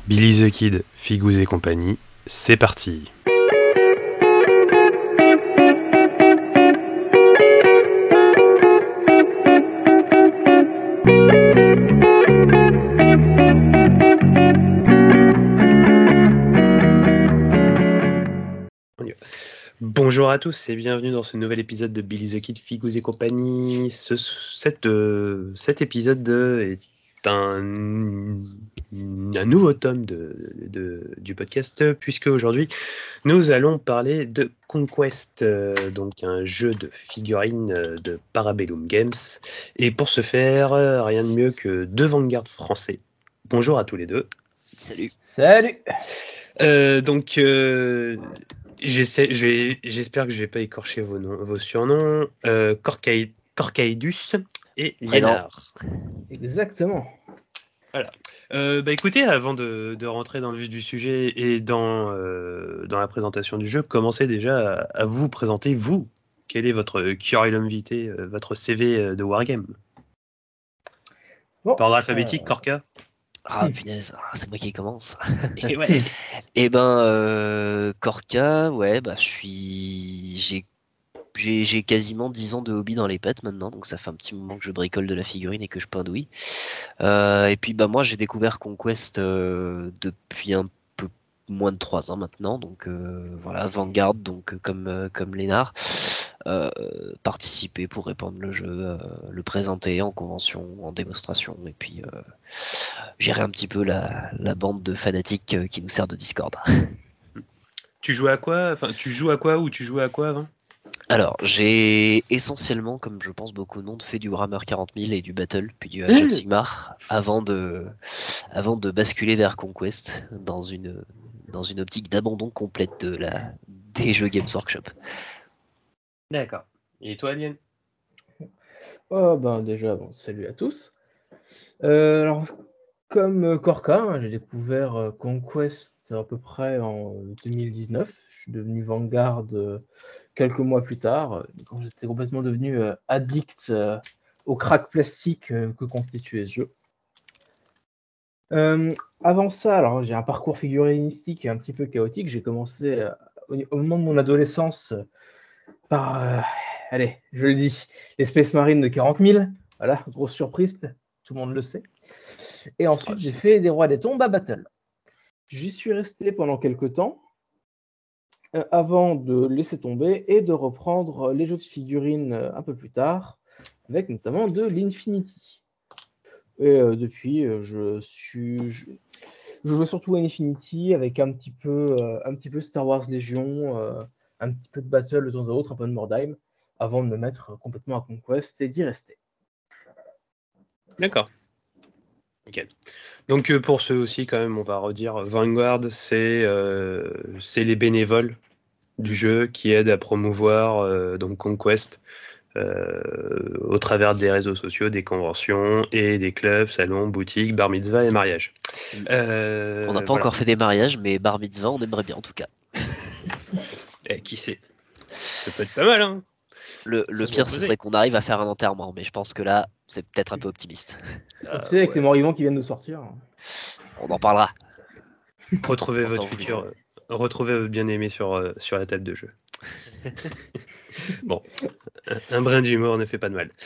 Billy the Kid, Figous et compagnie, c'est parti. Bonjour à tous et bienvenue dans ce nouvel épisode de Billy the Kid, Figous et compagnie. Cet épisode est un nouveau tome du podcast, puisque aujourd'hui nous allons parler de Conquest, donc un jeu de figurines de Parabellum Games. Et pour ce faire, rien de mieux que deux Vanguard français. Bonjour à tous les deux. Salut. J'espère que je vais pas écorcher vos surnoms. Corcaidus et Liénard. Exactement. Voilà. Écoutez, avant de rentrer dans le vif du sujet et dans la présentation du jeu, commencez déjà à vous présenter, vous. Quel est votre curriculum vitae, votre CV de Wargame? Par ordre alphabétique, Corca. Ah punaise, c'est moi qui commence. Et ouais. Et ben Corca, ouais, bah j'ai quasiment 10 ans de hobby dans les pets maintenant, donc ça fait un petit moment que je bricole de la figurine et que je pindouille. Et puis bah moi j'ai découvert Conquest depuis un peu moins de 3 ans maintenant, donc voilà, Vanguard, donc comme Lénard. Participer pour répandre le jeu, le présenter en convention, en démonstration, et puis gérer un petit peu la bande de fanatiques qui nous sert de Discord. Tu joues à quoi ou tu jouais à quoi avant? Alors, j'ai essentiellement, comme je pense beaucoup de monde, fait du Warhammer 40 000 et du Battle, puis du Age of Sigmar, avant de basculer vers Conquest dans une optique d'abandon complète des jeux Games Workshop. D'accord. Et toi, Alien? Déjà, salut à tous. Alors, comme Corca, j'ai découvert Conquest à peu près en 2019. Je suis devenu Vanguard quelques mois plus tard, quand j'étais complètement devenu addict au crack plastique que constituait ce jeu. Avant ça, alors j'ai un parcours figurinistique un petit peu chaotique. J'ai commencé au moment de mon adolescence par, allez, je le dis, les Space Marines de 40 000. Voilà, grosse surprise, tout le monde le sait. Et ensuite, j'ai fait des Rois des Tombes à Battle. J'y suis resté pendant quelques temps, avant de laisser tomber et de reprendre les jeux de figurines un peu plus tard, avec notamment de l'Infinity. Et depuis, je joue surtout à Infinity, avec un petit peu Star Wars Légion, un petit peu de Battle de temps à autre, un peu de Mordheim, avant de me mettre complètement à Conquest et d'y rester. D'accord. Nickel. Donc pour ceux aussi, quand même, on va redire, Vanguard, c'est les bénévoles du jeu qui aident à promouvoir donc Conquest au travers des réseaux sociaux, des conventions et des clubs, salons, boutiques, bar mitzvah et mariages. On n'a pas encore fait des mariages, mais bar mitzvah, on aimerait bien en tout cas. Qui sait? Ça peut être pas mal, hein. Le pire, ce serait qu'on arrive à faire un enterrement, mais je pense que là, c'est peut-être un peu optimiste. Tu sais, avec les morts-vivants qui viennent de sortir. On en parlera. Retrouvez votre bien-aimé sur la table de jeu. Bon, un brin d'humour ne fait pas de mal.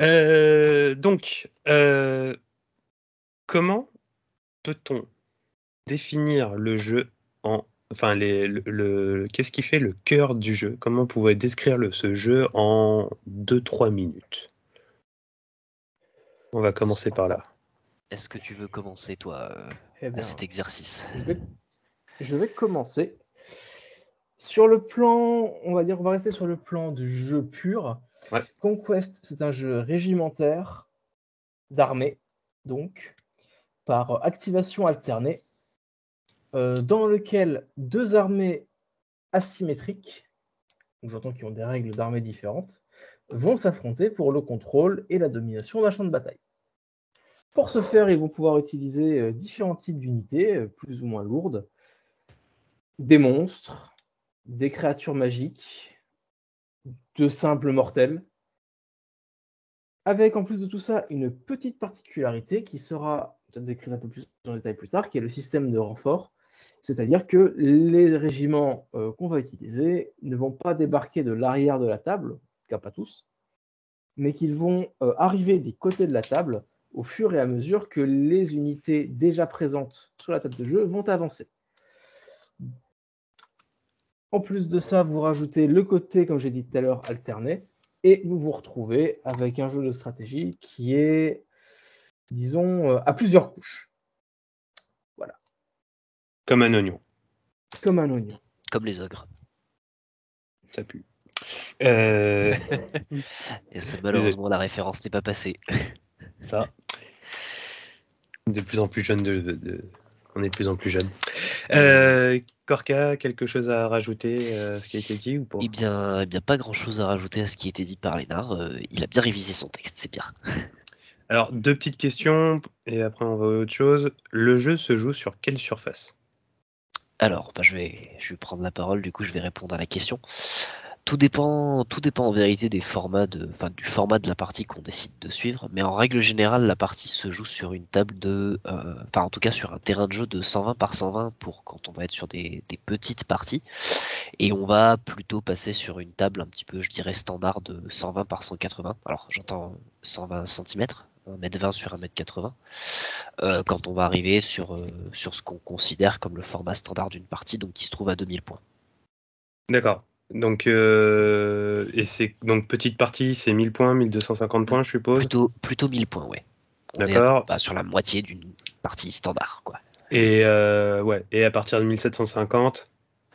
Comment peut-on définir le jeu qu'est-ce qui fait le cœur du jeu? Comment on pourrait décrire ce jeu en 2-3 minutes? On va commencer par là. Est-ce que tu veux commencer, toi, à cet exercice? Je vais commencer. Sur le plan, on va rester sur le plan du jeu pur. Ouais. Conquest, c'est un jeu régimentaire d'armée, donc, par activation alternée, dans lequel deux armées asymétriques, donc j'entends qu'ils ont des règles d'armée différentes, vont s'affronter pour le contrôle et la domination d'un champ de bataille. Pour ce faire, ils vont pouvoir utiliser différents types d'unités, plus ou moins lourdes, des monstres, des créatures magiques, de simples mortels, avec en plus de tout ça une petite particularité qui sera ça décrit un peu plus en détail plus tard, qui est le système de renfort. C'est-à-dire que les régiments qu'on va utiliser ne vont pas débarquer de l'arrière de la table, en tout cas pas tous, mais qu'ils vont arriver des côtés de la table au fur et à mesure que les unités déjà présentes sur la table de jeu vont avancer. En plus de ça, vous rajoutez le côté, comme j'ai dit tout à l'heure, alterné, et vous vous retrouvez avec un jeu de stratégie qui est, disons, à plusieurs couches. Voilà. Comme un oignon. Comme un oignon. Comme les ogres. Ça pue. Et ça, malheureusement, la référence n'est pas passée. Ça. De plus en plus jeune on est de plus en plus jeune. Corca, quelque chose à rajouter à ce qui a été dit ou pas? Eh bien, pas grand-chose à rajouter à ce qui a été dit par Lénard. Il a bien révisé son texte, c'est bien. Alors, 2 petites questions, et après on va à autre chose. Le jeu se joue sur quelle surface? Alors, je vais prendre la parole, du coup je vais répondre à la question. Tout dépend en vérité du format de la partie qu'on décide de suivre, mais en règle générale, la partie se joue sur une table en tout cas sur un terrain de jeu de 120 par 120 pour quand on va être sur des petites parties, et on va plutôt passer sur une table un petit peu, je dirais, standard de 120 par 180. Alors j'entends 120 cm, 1m20 sur 1m80, quand on va arriver sur ce qu'on considère comme le format standard d'une partie, donc qui se trouve à 2000 points. D'accord. Donc, donc petite partie, c'est 1000 points, 1250 points, je suppose. Plutôt 1000 points, ouais. D'accord. On est sur la moitié d'une partie standard, quoi. Et et à partir de 1750,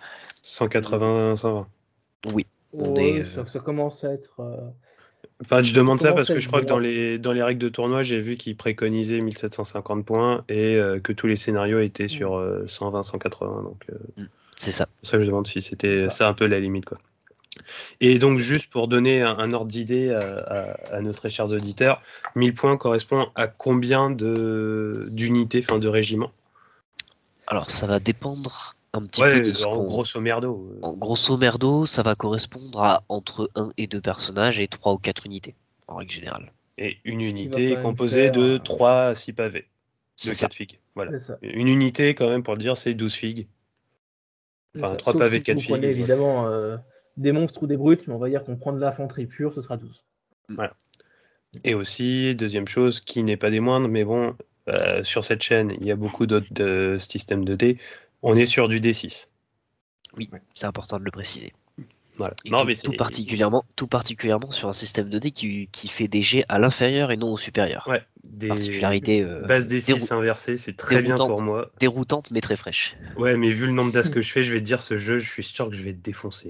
180, 120. Oui. Ça commence à être. Enfin, je demande ça parce que je crois que dans les règles de tournoi, j'ai vu qu'ils préconisaient 1750 points et que tous les scénarios étaient sur 120, 180. Donc, c'est ça. C'est pour ça que je demande si c'était ça un peu la limite, quoi. Et donc, juste pour donner un ordre d'idée à nos très chers auditeurs, 1000 points correspond à combien d'unités, enfin de régiments? Alors, ça va dépendre un petit peu de ce qu'on... grosso merdo. En grosso merdo, ça va correspondre à entre 1 et 2 personnages et 3 ou 4 unités, en règle générale. Et une unité est composée de 3 à 6 pavés. De 4 figues. Voilà. Une unité, quand même, pour le dire, c'est 12 figues. Enfin, 3 pavés de 4 figues. Vous prenez évidemment des monstres ou des brutes, mais on va dire qu'on prend de l'infanterie pure, ce sera 12. Voilà. Et aussi, deuxième chose, qui n'est pas des moindres, mais bon, sur cette chaîne, il y a beaucoup d'autres systèmes de dés. On est sur du D6. Oui, c'est important de le préciser. Voilà. Tout particulièrement sur un système de dés qui fait des jets à l'inférieur et non au supérieur. Ouais, particularité base D6 inversée, c'est très bien pour moi. Déroutante mais très fraîche. Ouais, mais vu le nombre d'as que je fais, je vais te dire, ce jeu, je suis sûr que je vais te défoncer.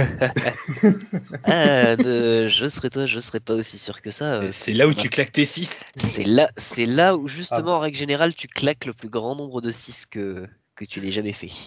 Je serais toi, je serais pas aussi sûr que ça. C'est là où tu claques tes 6. C'est là où justement, en règle générale, tu claques le plus grand nombre de 6 que tu n'aies jamais fait.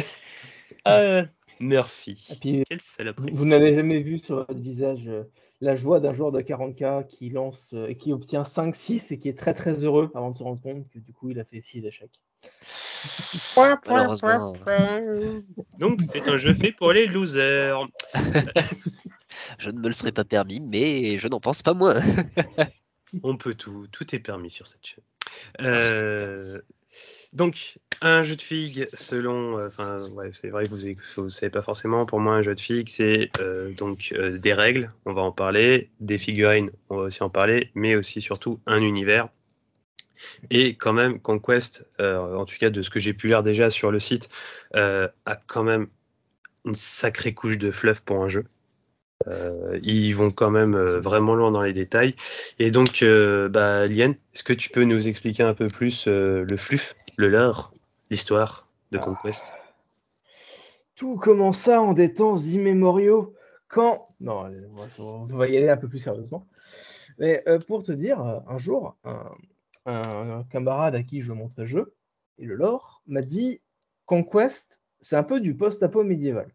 Murphy. Puis, quelle saloperie. Vous n'avez jamais vu sur votre visage la joie d'un joueur de 40K qui lance et qui obtient 5-6 et qui est très très heureux avant de se rendre compte que du coup il a fait 6 échecs. Malheureusement. Donc c'est un jeu fait pour les losers. Je ne me le serais pas permis, mais je n'en pense pas moins. On peut tout est permis sur cette chaîne. Donc, un jeu de figues, selon... c'est vrai que vous ne savez pas forcément. Pour moi, un jeu de figues, c'est des règles, on va en parler, des figurines, on va aussi en parler, mais aussi surtout un univers. Et quand même, Conquest, en tout cas de ce que j'ai pu lire déjà sur le site, a quand même une sacrée couche de fluff pour un jeu. Ils vont quand même vraiment loin dans les détails. Et donc, Liane, est-ce que tu peux nous expliquer un peu plus le fluff, le lore, l'histoire de Conquest? Tout commença en des temps immémoriaux quand... Non, on va y aller un peu plus sérieusement. Mais pour te dire, un jour, un camarade à qui je montrais le jeu et le lore m'a dit Conquest, c'est un peu du post-apo médiéval.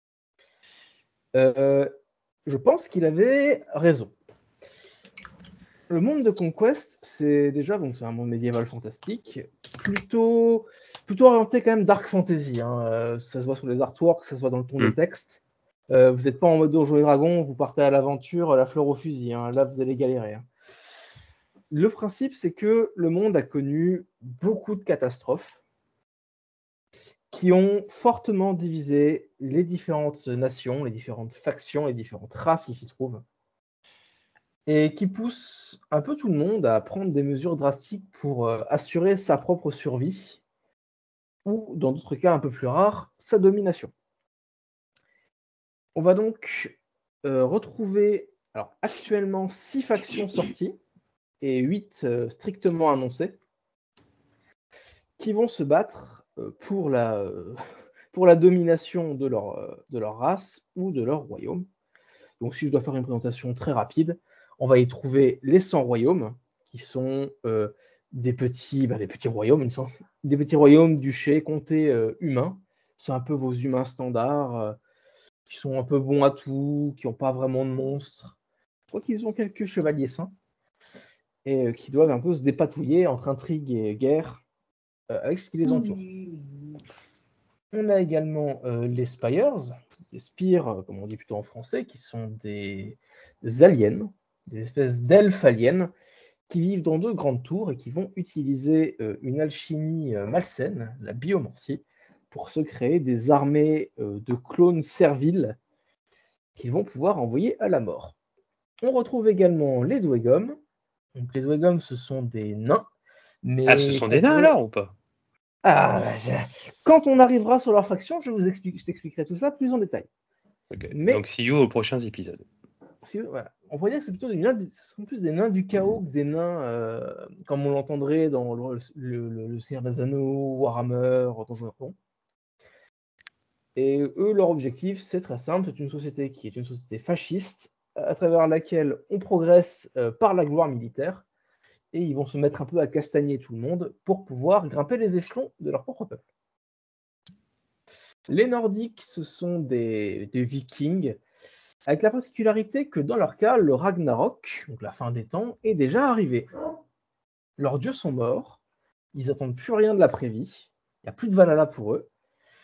Je pense qu'il avait raison. Le monde de Conquest, c'est déjà c'est un monde médiéval fantastique, plutôt orienté quand même dark fantasy. Ça se voit sur les artworks, ça se voit dans le ton des textes. Vous n'êtes pas en mode Donjons et Dragons, vous partez à l'aventure, la fleur au fusil. Là, vous allez galérer. Le principe, c'est que le monde a connu beaucoup de catastrophes qui ont fortement divisé les différentes nations, les différentes factions, les différentes races qui s'y trouvent, et qui poussent un peu tout le monde à prendre des mesures drastiques pour assurer sa propre survie, ou dans d'autres cas un peu plus rares, sa domination. On va donc retrouver actuellement 6 factions sorties et 8 strictement annoncées qui vont se battre pour la domination de leur race ou de leur royaume. Donc si je dois faire une présentation très rapide, on va y trouver les 100 royaumes, qui sont des petits royaumes, des petits royaumes, duchés, comtés humains. C'est un peu vos humains standards, qui sont un peu bons à tout, qui n'ont pas vraiment de monstres. Je crois qu'ils ont quelques chevaliers saints, et qui doivent un peu se dépatouiller entre intrigue et guerre avec ce qui les entoure. On a également les Spires, les spires, comme on dit plutôt en français, qui sont des aliens, des espèces d'elfes aliens, qui vivent dans de grandes tours et qui vont utiliser une alchimie malsaine, la biomancie, pour se créer des armées de clones serviles qu'ils vont pouvoir envoyer à la mort. On retrouve également les Dwegom. Donc les Dwegom, ce sont des nains. Mais ce sont des nains alors ou pas? Quand on arrivera sur leur faction, je t'expliquerai tout ça plus en détail. Okay. Donc see you aux prochains épisodes. Voilà. On pourrait dire que c'est plutôt ce sont plus des nains du chaos que des nains comme on l'entendrait dans le Seigneur des Anneaux, Warhammer, Donjons et Dragons. Et eux, leur objectif, c'est très simple, c'est une société qui est une société fasciste, à travers laquelle on progresse par la gloire militaire, et ils vont se mettre un peu à castagner tout le monde pour pouvoir grimper les échelons de leur propre peuple. Les Nordiques, ce sont des Vikings, avec la particularité que dans leur cas, le Ragnarok, donc la fin des temps, est déjà arrivé. Leurs dieux sont morts, ils n'attendent plus rien de l'après-vie, il n'y a plus de Valhalla pour eux,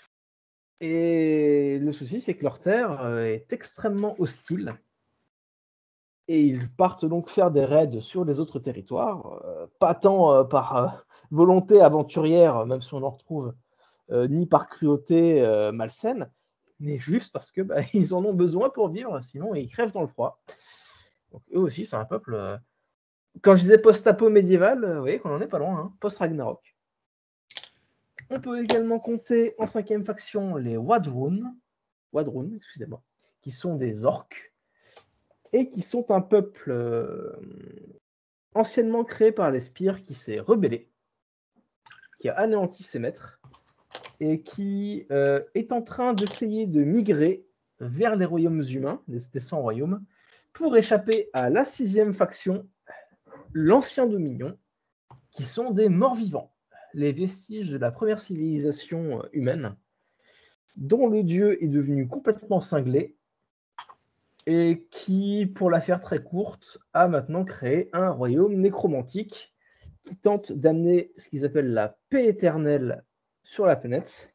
et le souci, c'est que leur terre est extrêmement hostile, et ils partent donc faire des raids sur les autres territoires, pas tant par volonté aventurière, même si on en retrouve, ni par cruauté malsaine, mais juste parce que ils en ont besoin pour vivre, sinon ils crèvent dans le froid. Donc eux aussi, c'est un peuple. Quand je disais post-apo médiéval, vous voyez qu'on en est pas loin, hein, post-Ragnarok. On peut également compter en 5e faction les Wadrun, excusez-moi, qui sont des orques et qui sont un peuple anciennement créé par les Spires qui s'est rebellé, qui a anéanti ses maîtres et qui est en train d'essayer de migrer vers les royaumes humains, des 100 royaumes, pour échapper à la 6e faction, l'Ancien Dominion, qui sont des morts-vivants, les vestiges de la première civilisation humaine, dont le dieu est devenu complètement cinglé, et qui, pour la faire très courte, a maintenant créé un royaume nécromantique qui tente d'amener ce qu'ils appellent la paix éternelle sur la planète.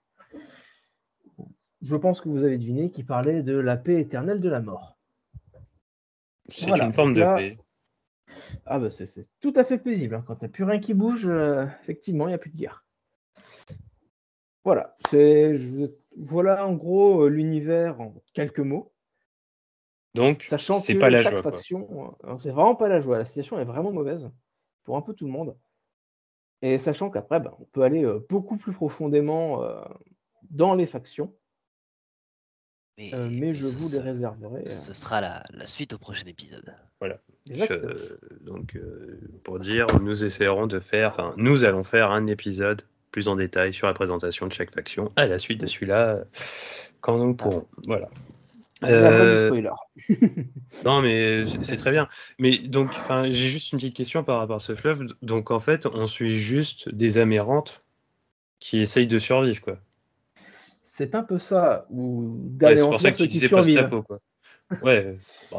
Je pense que vous avez deviné qu'il parlait de la paix éternelle de la mort. C'est une forme de paix. C'est tout à fait paisible. Hein. Quand il n'y a plus rien qui bouge, effectivement, il n'y a plus de guerre. Voilà. Voilà en gros l'univers en quelques mots. Donc, sachant c'est que pas la chaque joie, faction, c'est vraiment pas la joie. La situation est vraiment mauvaise pour un peu tout le monde. Et sachant qu'après, on peut aller beaucoup plus profondément dans les factions. Mais je vous les réserverai. Ce sera la suite au prochain épisode. Voilà. Donc, pour dire, nous allons faire un épisode plus en détail sur la présentation de chaque faction à la suite de celui-là, quand nous pourrons. Voilà. Du spoiler. Non, mais c'est très bien. Mais donc, j'ai juste une petite question par rapport à ce fleuve. Donc, en fait, on suit juste des amérantes qui essayent de survivre, quoi. C'est un peu ça, ou c'est pour ça que ceux tu qui disais survivent. post-apo, quoi. Ouais.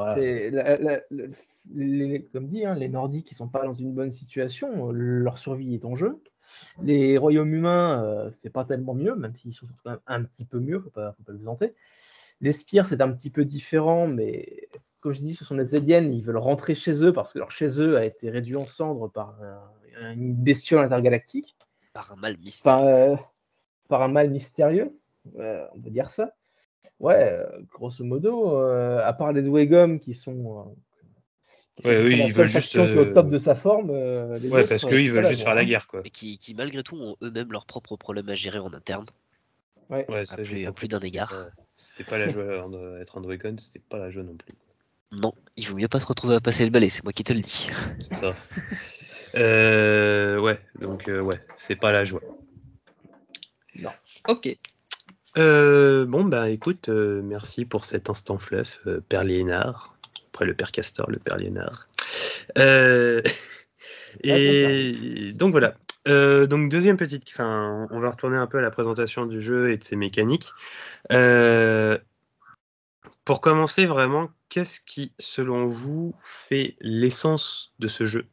Comme dit, les Nordiques qui sont pas dans une bonne situation, leur survie est en jeu. Les royaumes humains, c'est pas tellement mieux, même s'ils sont quand même un petit peu mieux, faut pas le vanter. Les Spires, c'est un petit peu différent, mais comme je dis, ce sont des aliens, ils veulent rentrer chez eux parce que leur chez eux a été réduit en cendres par une bestiole intergalactique, Par un mal mystérieux. par un mal mystérieux, on peut dire ça. Ouais, grosso modo, à part les Dwegom qui sont Ouais, à peu eux, près la ils veulent seule juste. faction qui est au top de sa forme, les Ouais, autres, parce qu'eux, ils c'est pas veulent la juste joie, faire la hein. guerre, quoi. Et qui malgré tout ont eux-mêmes leurs propres problèmes à gérer en interne, Ouais. Ouais, ça, j'ai à compris plus d'un que égard. c'était pas la joie être Androicon, c'était pas la joie non plus. Non, il vaut mieux pas se retrouver à passer le balai, c'est moi qui te le dis. C'est ça. Ouais, donc ouais, c'est pas la joie. Non. Ok. Bon, bah écoute, merci pour cet instant fluff, Père Liénard. Après le Père Castor, le Père Liénard. Et donc voilà. Donc deuxième petite, enfin, on va retourner un peu à la présentation du jeu et de ses mécaniques. Pour commencer vraiment, qu'est-ce qui, selon vous, fait l'essence de ce jeu?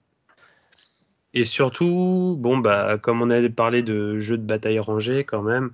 Et surtout, bon bah, comme on avait parlé de jeux de bataille rangés quand même,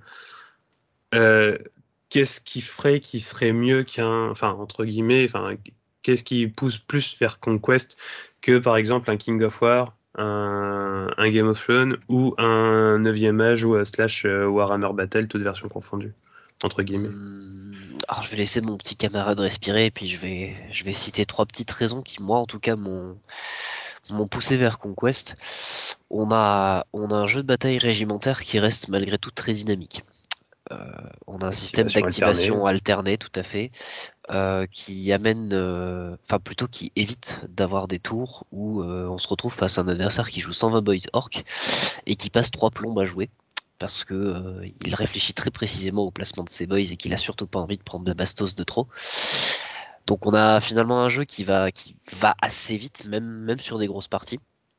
qu'est-ce qui ferait qui serait mieux enfin entre guillemets, enfin qu'est-ce qui pousse plus vers Conquest que par exemple un King of War, un Game of Thrones ou un 9e âge ou slash Warhammer Battle, toutes versions confondues entre guillemets. Alors je vais laisser mon petit camarade respirer et puis je vais citer 3 petites raisons qui moi en tout cas m'ont poussé vers Conquest. On a un jeu de bataille régimentaire qui reste malgré tout très dynamique. On a un système d'activation alterné, tout à fait, qui amène, enfin plutôt qui évite d'avoir des tours où on se retrouve face à un adversaire qui joue 120 boys orc et qui passe 3 plombes à jouer parce que il réfléchit très précisément au placement de ses boys et qu'il a surtout pas envie de prendre de la bastos de trop. Donc on a finalement un jeu qui va assez vite, même sur des grosses parties.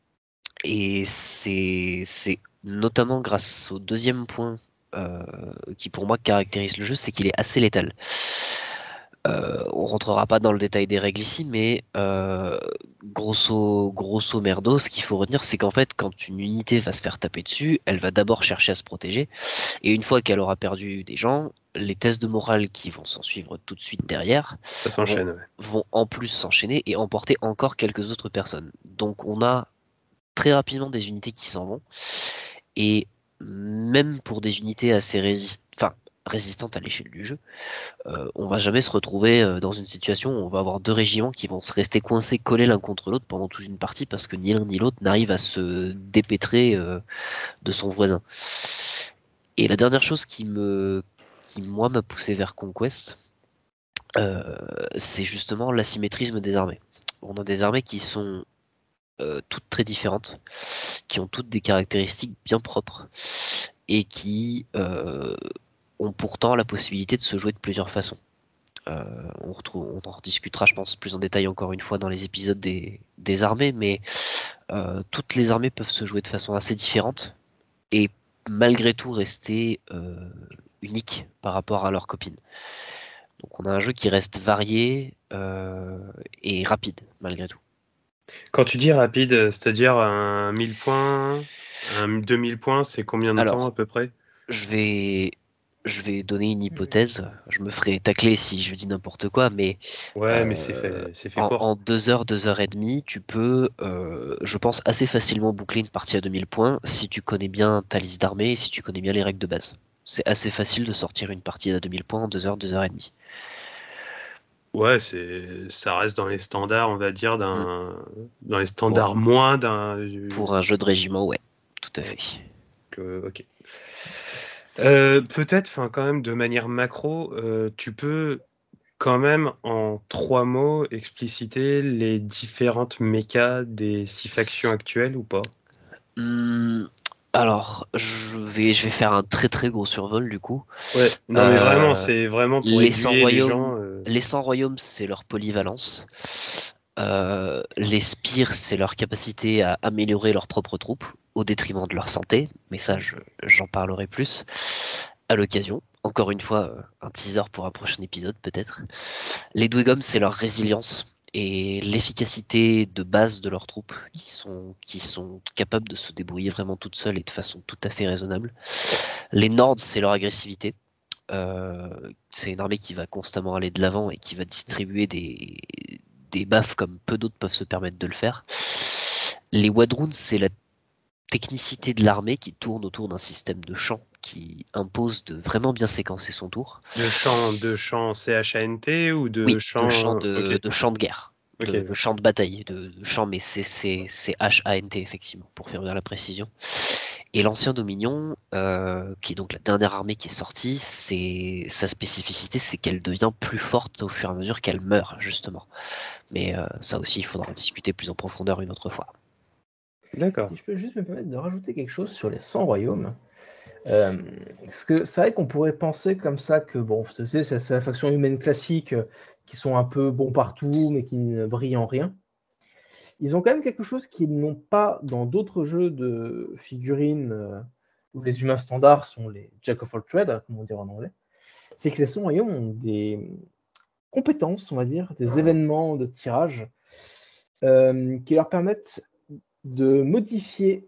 Et c'est notamment grâce au deuxième point qui pour moi caractérise le jeu, c'est qu'il est assez létal. On rentrera pas dans le détail des règles ici, mais grosso merdo, ce qu'il faut retenir, c'est qu'en fait, quand une unité va se faire taper dessus, elle va d'abord chercher à se protéger, et une fois qu'elle aura perdu des gens, les tests de morale qui vont s'en suivre tout de suite derrière Ça s'enchaîne, ouais. vont en plus s'enchaîner et emporter encore quelques autres personnes. Donc on a très rapidement des unités qui s'en vont, et même pour des unités assez résistantes à l'échelle du jeu, on va jamais se retrouver dans une situation où on va avoir 2 régiments qui vont se rester coincés, collés l'un contre l'autre pendant toute une partie parce que ni l'un ni l'autre n'arrive à se dépêtrer de son voisin. Et la dernière chose qui moi m'a poussé vers Conquest, c'est justement l'asymétrisme des armées. On a des armées qui sont toutes très différentes, qui ont toutes des caractéristiques bien propres et qui ont pourtant la possibilité de se jouer de plusieurs façons. On en rediscutera, je pense, plus en détail encore une fois dans les épisodes des armées, mais toutes les armées peuvent se jouer de façon assez différente et malgré tout rester uniques par rapport à leurs copines. Donc on a un jeu qui reste varié et rapide malgré tout. Quand tu dis rapide, c'est-à-dire un 1000 points, un 2000 points, c'est combien de temps à peu près? Je vais donner une hypothèse. Je me ferai tacler si je dis n'importe quoi, mais ouais, mais c'est fait court. En 2 heures, 2 heures et demie, tu peux, je pense, assez facilement boucler une partie à 2000 points si tu connais bien ta liste d'armée et si tu connais bien les règles de base. C'est assez facile de sortir une partie à 2000 points en 2 heures, 2 heures et demie. Ouais, ça reste dans les standards, on va dire, dans les standards moins d'un. Pour un jeu de régiment, ouais, tout à fait. Ok. Peut-être, enfin, quand même, de manière macro, tu peux quand même en 3 mots expliciter les différentes mécas des 6 factions actuelles ou pas? Alors, je vais faire un très très gros survol du coup. Ouais, non mais vraiment, c'est vraiment pour aiguiller les gens. Les 100 royaumes, c'est leur polyvalence. Les spires, c'est leur capacité à améliorer leurs propres troupes au détriment de leur santé, mais ça, j'en parlerai plus à l'occasion. Encore une fois, un teaser pour un prochain épisode peut-être. Les Dwegom, c'est leur résilience et l'efficacité de base de leurs troupes qui sont capables de se débrouiller vraiment toutes seules et de façon tout à fait raisonnable. Les Nords, c'est leur agressivité. C'est une armée qui va constamment aller de l'avant et qui va distribuer des baffes comme peu d'autres peuvent se permettre de le faire. Les Wadroons, c'est la technicité de l'armée qui tourne autour d'un système de champ qui impose de vraiment bien séquencer son tour. De champ CHANT ou de Oui, champ... de champ de guerre, Ok. de champ de bataille, de champ, mais c'est HANT effectivement, pour faire bien la précision. Et l'ancien Dominion, qui est donc la dernière armée qui est sortie, sa spécificité, c'est qu'elle devient plus forte au fur et à mesure qu'elle meurt, justement. Mais ça aussi, il faudra en discuter plus en profondeur une autre fois. D'accord. Si je peux juste me permettre de rajouter quelque chose sur les 100 royaumes. Parce que c'est vrai qu'on pourrait penser comme ça que bon, c'est la faction humaine classique qui sont un peu bons partout, mais qui ne brillent en rien. Ils ont quand même quelque chose qu'ils n'ont pas dans d'autres jeux de figurines où les humains standards sont les Jack of all trades, comme on dit en anglais. C'est que les 100 royaumes ont des compétences, on va dire, des événements de tirage qui leur permettent de modifier,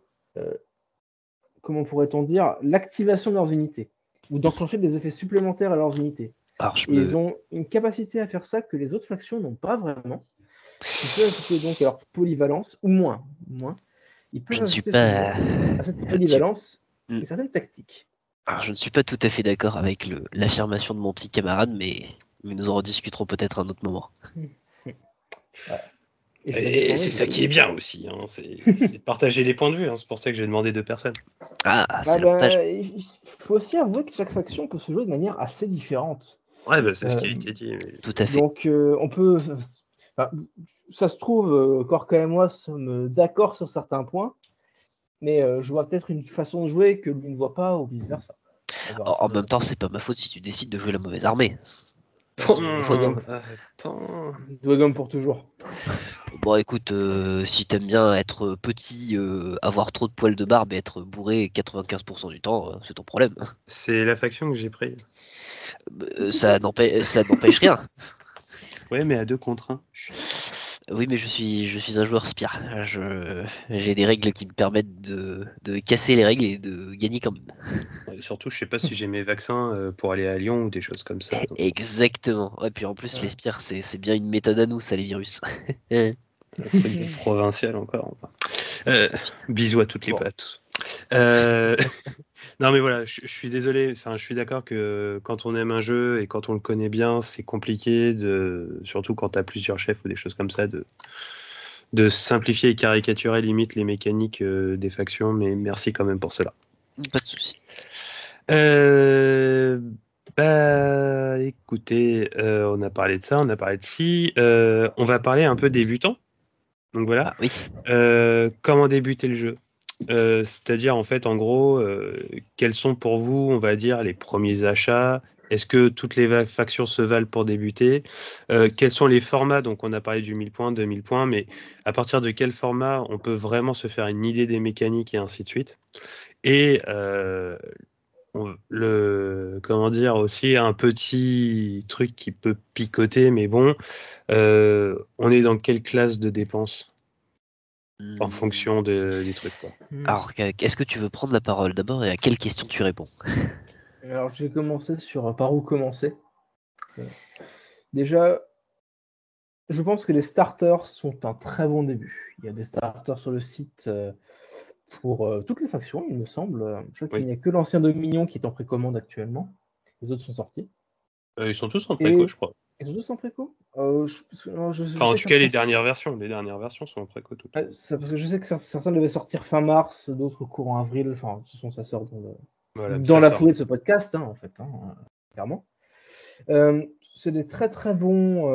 comment pourrait-on dire, l'activation de leurs unités ou d'enclencher des effets supplémentaires à leurs unités. Alors, Et ils ont une capacité à faire ça que les autres factions n'ont pas vraiment. Ils peuvent ajouter donc à leur polyvalence, ou moins. Ils peuvent je ne suis ajouter pas. à cette polyvalence Mm. une certaine tactique. Alors, je ne suis pas tout à fait d'accord avec l'affirmation de mon petit camarade, mais nous en rediscuterons peut-être à un autre moment. Voilà. Et c'est ça qui est bien aussi, hein. C'est de partager les points de vue, hein. C'est pour ça que j'ai demandé 2 personnes. Ah, c'est l'avantage. Il faut aussi avouer que chaque faction peut se jouer de manière assez différente. Ouais, bah, c'est ce qui a été dit. Mais... Tout à fait. Donc, on peut. Enfin, ça se trouve, Corca et moi sommes d'accord sur certains points, mais je vois peut-être une façon de jouer que lui ne voit pas, ou vice-versa. En même temps, c'est pas ma faute si tu décides de jouer la mauvaise armée. C'est Pan, ma faute. pan. Deux gommes pour toujours. Bon, écoute, si t'aimes bien être petit, avoir trop de poils de barbe et être bourré 95% du temps, c'est ton problème. C'est la faction que j'ai prise. Ça n'empêche rien. Ouais, mais à 2 contre 1. Oui, mais je suis un joueur spire. J'ai des règles qui me permettent de casser les règles et de gagner quand même. Surtout, je sais pas si j'ai mes vaccins pour aller à Lyon ou des choses comme ça. Donc... Exactement. Ouais, puis en plus, les spires, c'est bien une méthode à nous, ça, les virus. Un truc de provincial encore. Enfin. Bisous à toutes les Bon. pattes. Non mais voilà, je suis désolé, enfin je suis d'accord que quand on aime un jeu et quand on le connaît bien, c'est compliqué surtout quand tu as plusieurs chefs ou des choses comme ça, de simplifier et caricaturer limite les mécaniques des factions, mais merci quand même pour cela. Pas de souci. Bah écoutez, on a parlé de ça, on a parlé de ci, on va parler un peu débutants. Donc voilà. Ah oui. Comment débuter le jeu? C'est-à-dire en fait en gros quels sont pour vous on va dire les premiers achats, est-ce que toutes les factions se valent pour débuter, quels sont les formats, donc on a parlé du 1000 points, 2000 points, mais à partir de quel format on peut vraiment se faire une idée des mécaniques et ainsi de suite, et comment dire aussi un petit truc qui peut picoter mais bon, on est dans quelle classe de dépenses en fonction des trucs quoi. Alors, est-ce que tu veux prendre la parole d'abord et à quelle question tu réponds? Alors, j'ai commencé par où commencer. Déjà, je pense que les starters sont un très bon début. Il y a des starters sur le site pour toutes les factions, il me semble. Je crois qu'il n'y a que l'ancien Dominion qui est en précommande actuellement. Les autres sont sortis. Ils sont tous en préco, je crois. Ils sont tous en préco en tout cas, les dernières versions sont en préco toutes. C'est parce que je sais que certains devaient sortir fin mars, d'autres courant avril. Enfin, de toute façon, ça sort dans la foulée de ce podcast, en fait, clairement. C'est des très très bons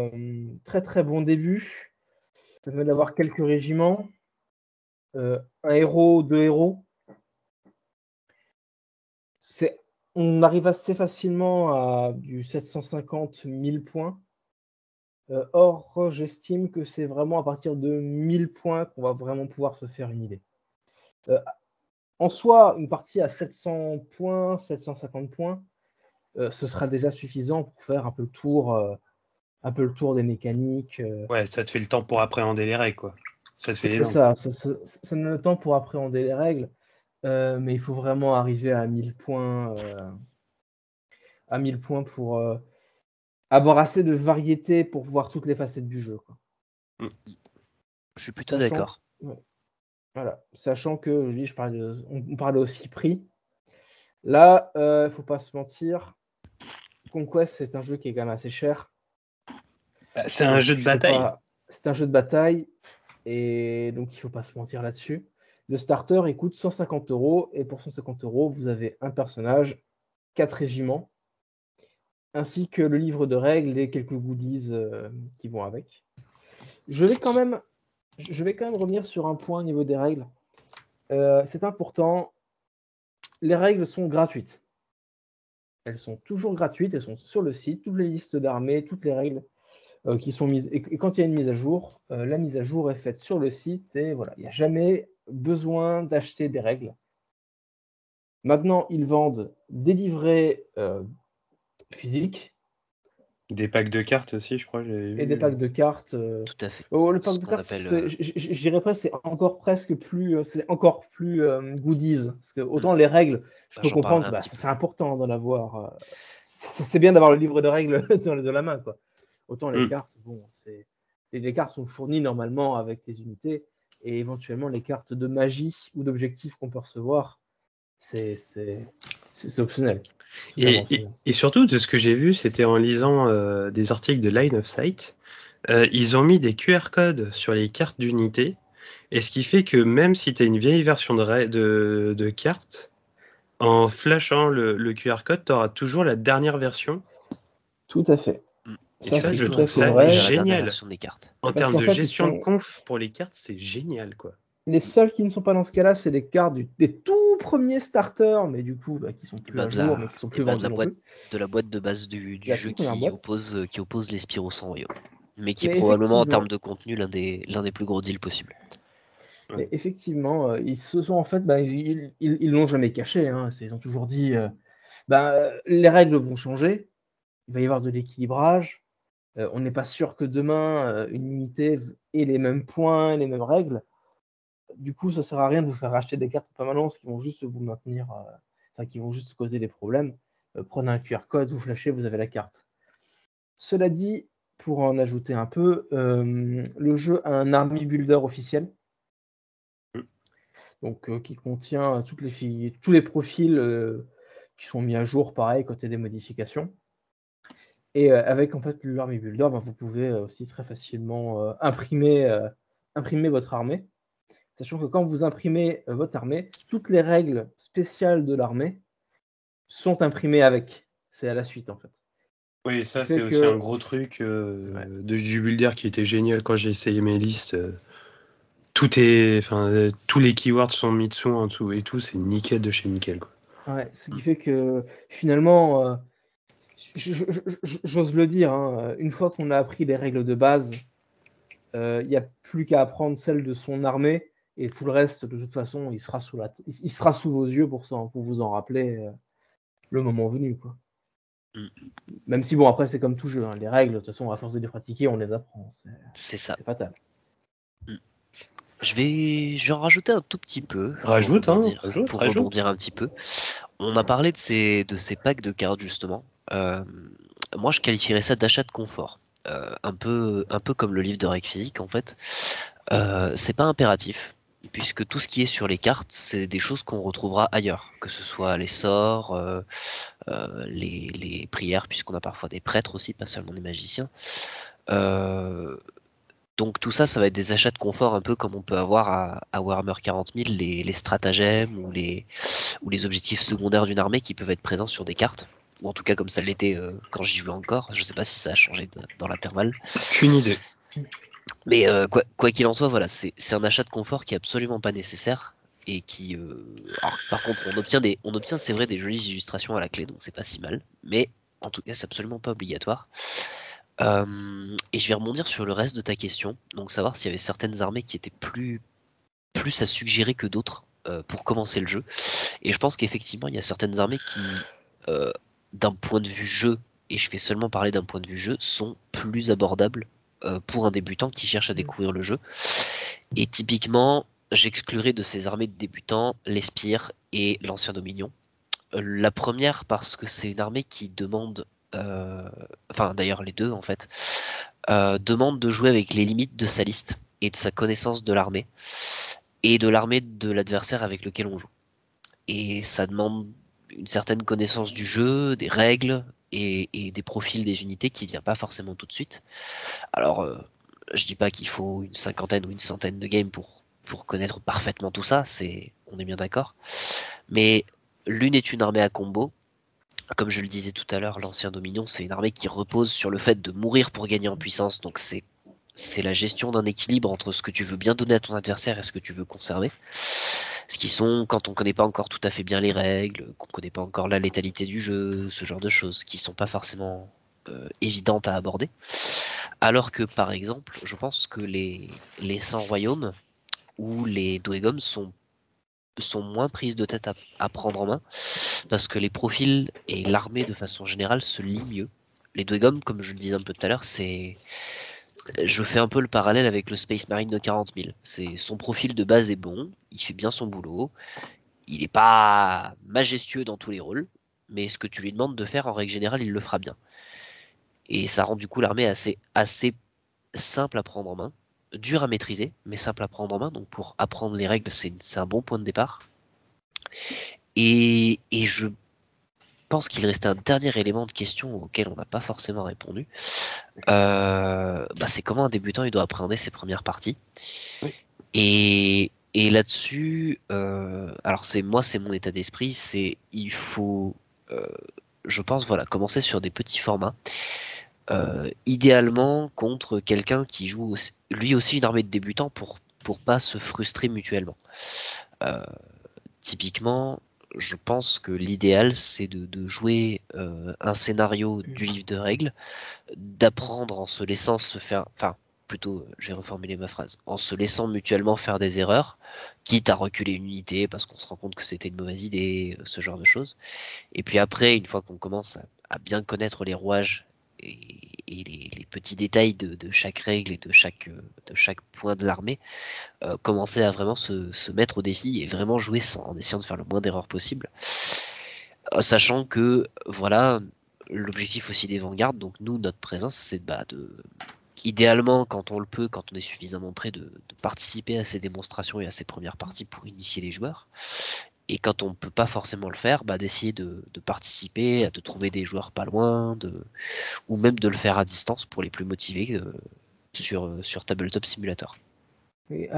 débuts. Ça permet d'avoir quelques régiments, un héros, 2 héros. On arrive assez facilement à du 750-1000 points. Or, j'estime que c'est vraiment à partir de 1000 points qu'on va vraiment pouvoir se faire une idée. En soi, une partie à 700 points, 750 points, ce sera déjà suffisant pour faire un peu le tour des mécaniques. Ouais, ça te fait le temps pour appréhender les règles, quoi. Ça te fait les ça donne le temps pour appréhender les règles, mais il faut vraiment arriver à 1000 points. À 1000 points avoir assez de variété pour voir toutes les facettes du jeu, quoi. Je suis plutôt Sachant d'accord. ouais, voilà, sachant que on parlait aussi prix. Là, faut pas se mentir, Conquest c'est un jeu qui est quand même assez cher. Bah, c'est un jeu de Je sais bataille. pas, c'est un jeu de bataille et donc il faut pas se mentir là-dessus. Le starter il coûte 150 € et pour 150 € vous avez un personnage, 4 régiments, ainsi que le livre de règles et quelques goodies qui vont avec. Je vais quand même revenir sur un point au niveau des règles. C'est important, les règles sont gratuites. Elles sont toujours gratuites, elles sont sur le site, toutes les listes d'armées, toutes les règles qui sont mises. Et quand il y a une mise à jour, la mise à jour est faite sur le site et voilà, il n'y a jamais besoin d'acheter des règles. Maintenant, ils vendent des livrets physiques. Des packs de cartes aussi, je crois, j'avais vu. Et des packs de cartes. Tout à fait. Le Ce pack de qu'on cartes, appelle, je dirais presque, c'est encore plus goodies. Parce que autant les règles, je peux j'en comprendre parlerai que un petit peu. c'est important d'en avoir. C'est bien d'avoir le livre de règles dans la main, quoi. Autant les cartes, bon, les cartes sont fournies normalement avec les unités et éventuellement les cartes de magie ou d'objectifs qu'on peut recevoir, c'est optionnel. Totalement optionnel. Et surtout, de ce que j'ai vu, c'était en lisant des articles de Line of Sight, ils ont mis des QR codes sur les cartes d'unité, et ce qui fait que même si tu as une vieille version de carte, en flashant le QR code, tu auras toujours la dernière version. Tout à fait. Et Ça, ça, c'est je tout à trouve fait ça à la dernière génial. version des cartes. En Parce termes qu'en de fait, gestion de conf pour les cartes, c'est génial, quoi. les seuls qui ne sont pas dans ce cas-là, c'est les cartes des tout premiers starters, mais du coup, qui sont plus à jour, mais qui sont plus vendus non plus. De la boîte de base du La jeu toute première boîte. qui oppose les Spyro sans royaume. Mais qui est Mais probablement en effectivement, termes de contenu l'un des plus gros deals possibles. mais effectivement, ils se sont en fait, ils l'ont jamais caché. Hein, ils ont toujours dit, les règles vont changer, il va y avoir de l'équilibrage. On n'est pas sûr que demain une unité ait les mêmes points, les mêmes règles. Du coup, ça sert à rien de vous faire acheter des cartes en permanence qui vont juste vous maintenir, qui vont juste causer des problèmes. Prenez un QR code, vous flashez, vous avez la carte. Cela dit, pour en ajouter un peu, le jeu a un army builder officiel, donc qui contient tous les profils qui sont mis à jour, pareil, quand il y a des modifications. Et avec en fait l'army builder, vous pouvez aussi très facilement imprimer votre armée. Sachant que quand vous imprimez votre armée, toutes les règles spéciales de l'armée sont imprimées avec. C'est à la suite, en fait. Oui, ça, c'est aussi un gros truc du builder qui était génial quand j'ai essayé mes listes. Tous les keywords sont mis dessous, en dessous et tout, c'est nickel de chez nickel, quoi. Ouais, ce qui fait que finalement, j'ose le dire, hein, une fois qu'on a appris les règles de base, il n'y a plus qu'à apprendre celles de son armée et tout le reste, de toute façon, il sera sous vos yeux pour vous en rappeler le moment venu, quoi. Même si, bon, après, c'est comme tout jeu. Hein, les règles, de toute façon, à force de les pratiquer, on les apprend. C'est ça. C'est fatal. Je vais en rajouter un tout petit peu. Rajoute. Pour rebondir un petit peu. On a parlé de ces packs de cartes, justement. Moi, je qualifierais ça d'achat de confort. Un peu comme le livre de règles physiques, en fait. C'est pas impératif, puisque tout ce qui est sur les cartes, c'est des choses qu'on retrouvera ailleurs, que ce soit les sorts, les prières, puisqu'on a parfois des prêtres aussi, pas seulement des magiciens. Donc tout ça, ça va être des achats de confort, un peu comme on peut avoir à Warhammer 40 000, les stratagèmes ou les objectifs secondaires d'une armée qui peuvent être présents sur des cartes. Ou en tout cas comme ça l'était quand j'y jouais encore. Je sais pas si ça a changé dans l'intervalle. Aucune idée. Mais quoi qu'il en soit, voilà, c'est un achat de confort qui est absolument pas nécessaire et qui. Alors, par contre, on obtient, c'est vrai, des jolies illustrations à la clé, donc c'est pas si mal. Mais en tout cas, c'est absolument pas obligatoire. Et je vais rebondir sur le reste de ta question, donc savoir s'il y avait certaines armées qui étaient plus à suggérer que d'autres pour commencer le jeu. Et je pense qu'effectivement, il y a certaines armées qui, d'un point de vue jeu, et je vais seulement parler d'un point de vue jeu, sont plus abordables pour un débutant qui cherche à découvrir le jeu. Et typiquement, j'exclurai de ces armées de débutants les Spires et l'Ancien Dominion. La première parce que c'est une armée qui demande enfin d'ailleurs les deux en fait, demande de jouer avec les limites de sa liste et de sa connaissance de l'armée et de l'armée de l'adversaire avec lequel on joue. Et ça demande une certaine connaissance du jeu, des règles et des profils des unités qui vient pas forcément tout de suite. Alors, je dis pas qu'il faut une cinquantaine ou une centaine de games pour connaître parfaitement tout ça, on est bien d'accord. Mais l'une est une armée à combo. Comme je le disais tout à l'heure, l'ancien Dominion, c'est une armée qui repose sur le fait de mourir pour gagner en puissance. Donc c'est la gestion d'un équilibre entre ce que tu veux bien donner à ton adversaire et ce que tu veux conserver. Ce qui sont, quand on connaît pas encore tout à fait bien les règles, qu'on connaît pas encore la létalité du jeu, ce genre de choses, qui sont pas forcément évidentes à aborder. Alors que, par exemple, je pense que les 100 royaumes ou les Dwegom sont moins prises de tête à prendre en main, parce que les profils et l'armée de façon générale se lient mieux. Les Dwegom, comme je le disais un peu tout à l'heure, je fais un peu le parallèle avec le Space Marine de 40 000. Son profil de base est bon, il fait bien son boulot, il n'est pas majestueux dans tous les rôles, mais ce que tu lui demandes de faire, en règle générale, il le fera bien. Et ça rend du coup l'armée assez simple à prendre en main, dur à maîtriser, mais simple à prendre en main. Donc pour apprendre les règles, c'est un bon point de départ. Et je pense qu'il restait un dernier élément de question auquel on n'a pas forcément répondu. C'est comment un débutant il doit appréhender ses premières parties. Oui. Et là-dessus, alors c'est mon état d'esprit, il faut, je pense, commencer sur des petits formats. Idéalement contre quelqu'un qui joue lui aussi une armée de débutants pour pas se frustrer mutuellement. Typiquement, je pense que l'idéal c'est de jouer un scénario du livre de règles, d'apprendre en se laissant se faire, enfin plutôt, je vais reformuler ma phrase, en se laissant mutuellement faire des erreurs, quitte à reculer une unité parce qu'on se rend compte que c'était une mauvaise idée, ce genre de choses. Et puis après, une fois qu'on commence à bien connaître les rouages et les petits détails de chaque règle et de chaque point de l'armée, commencer à vraiment se mettre au défi et vraiment jouer en essayant de faire le moins d'erreurs possible. Sachant que, voilà, l'objectif aussi des vanguards, donc nous, notre présence, c'est idéalement, quand on le peut, quand on est suffisamment prêt, de participer à ces démonstrations et à ces premières parties pour initier les joueurs. Et quand on peut pas forcément le faire, d'essayer de participer, de trouver des joueurs pas loin, ou même de le faire à distance pour les plus motivés sur Tabletop Simulator. Et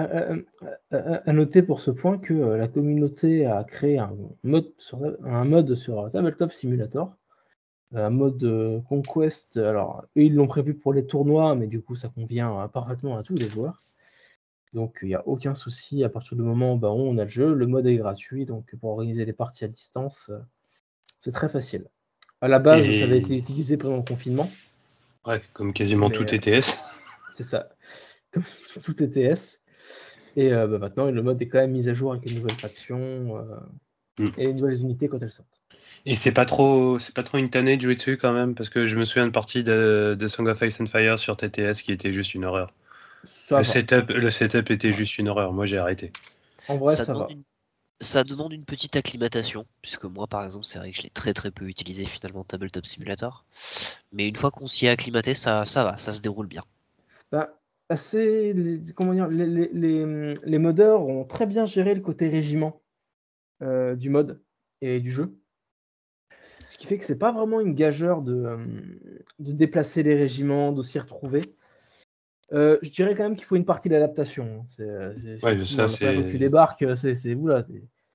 à noter pour ce point que la communauté a créé un mode sur Tabletop Simulator, un mode Conquest. Alors, eux, ils l'ont prévu pour les tournois, mais du coup, ça convient parfaitement à tous les joueurs. Donc, il n'y a aucun souci à partir du moment où on a le jeu. Le mode est gratuit, donc pour organiser les parties à distance, c'est très facile. À la base, ça avait été utilisé pendant le confinement. Ouais, comme quasiment tout ETS. C'est ça, comme tout ETS. Et maintenant, le mode est quand même mis à jour avec les nouvelles factions et les nouvelles unités quand elles sortent. Et c'est pas trop une tannée de jouer dessus quand même, parce que je me souviens de partie de Song of Ice and Fire sur TTS qui était juste une horreur. Le setup était juste une horreur. Moi, j'ai arrêté. En vrai, ça va. Ça demande une petite acclimatation, puisque moi, par exemple, c'est vrai que je l'ai très très peu utilisé finalement Tabletop Simulator. Mais une fois qu'on s'y est acclimaté, ça va, ça se déroule bien. Les modeurs ont très bien géré le côté régiment du mode et du jeu. Ce qui fait que c'est pas vraiment une gageure de déplacer les régiments, de s'y retrouver. Je dirais quand même qu'il faut une partie d'adaptation. Quand tu débarques, c'est où là?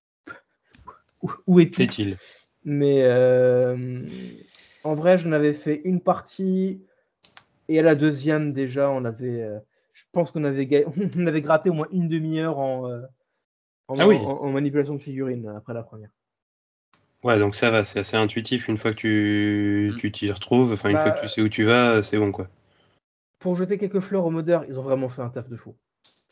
Où est-il? Mais en vrai, j'en avais fait une partie et à la deuxième déjà, je pense qu'on avait gratté au moins une demi-heure en manipulation de figurines après la première. Ouais, donc ça va, c'est assez intuitif. Une fois que tu t'y retrouves, une fois que tu sais où tu vas, c'est bon quoi. Pour jeter quelques fleurs aux modeurs, ils ont vraiment fait un taf de fou.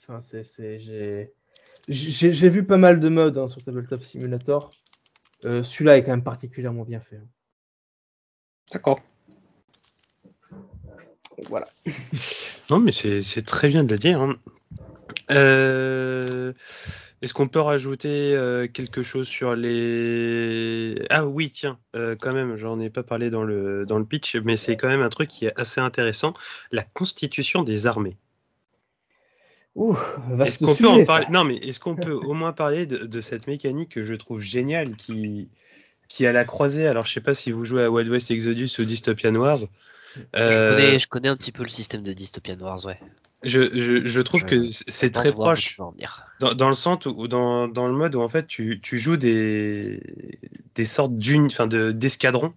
J'ai vu pas mal de modes sur Tabletop Simulator. Celui-là est quand même particulièrement bien fait. D'accord. Voilà. Non, mais c'est très bien de le dire. Est-ce qu'on peut rajouter quelque chose sur les... Ah oui, tiens, quand même, j'en ai pas parlé dans le pitch, mais c'est quand même un truc qui est assez intéressant, la constitution des armées. Ouh, Est-ce vaste qu'on peut en sujet, parler? ça. Non, mais est-ce qu'on peut au moins parler de cette mécanique que je trouve géniale, qui a la croisée? Alors, je sais pas si vous jouez à Wild West Exodus ou Dystopian Wars. Je connais un petit peu le système de Dystopian Wars, ouais. Je trouve que Je c'est pense très voir où tu proche vas en venir. dans le sens où dans le mode où en fait tu joues des sortes d'escadrons.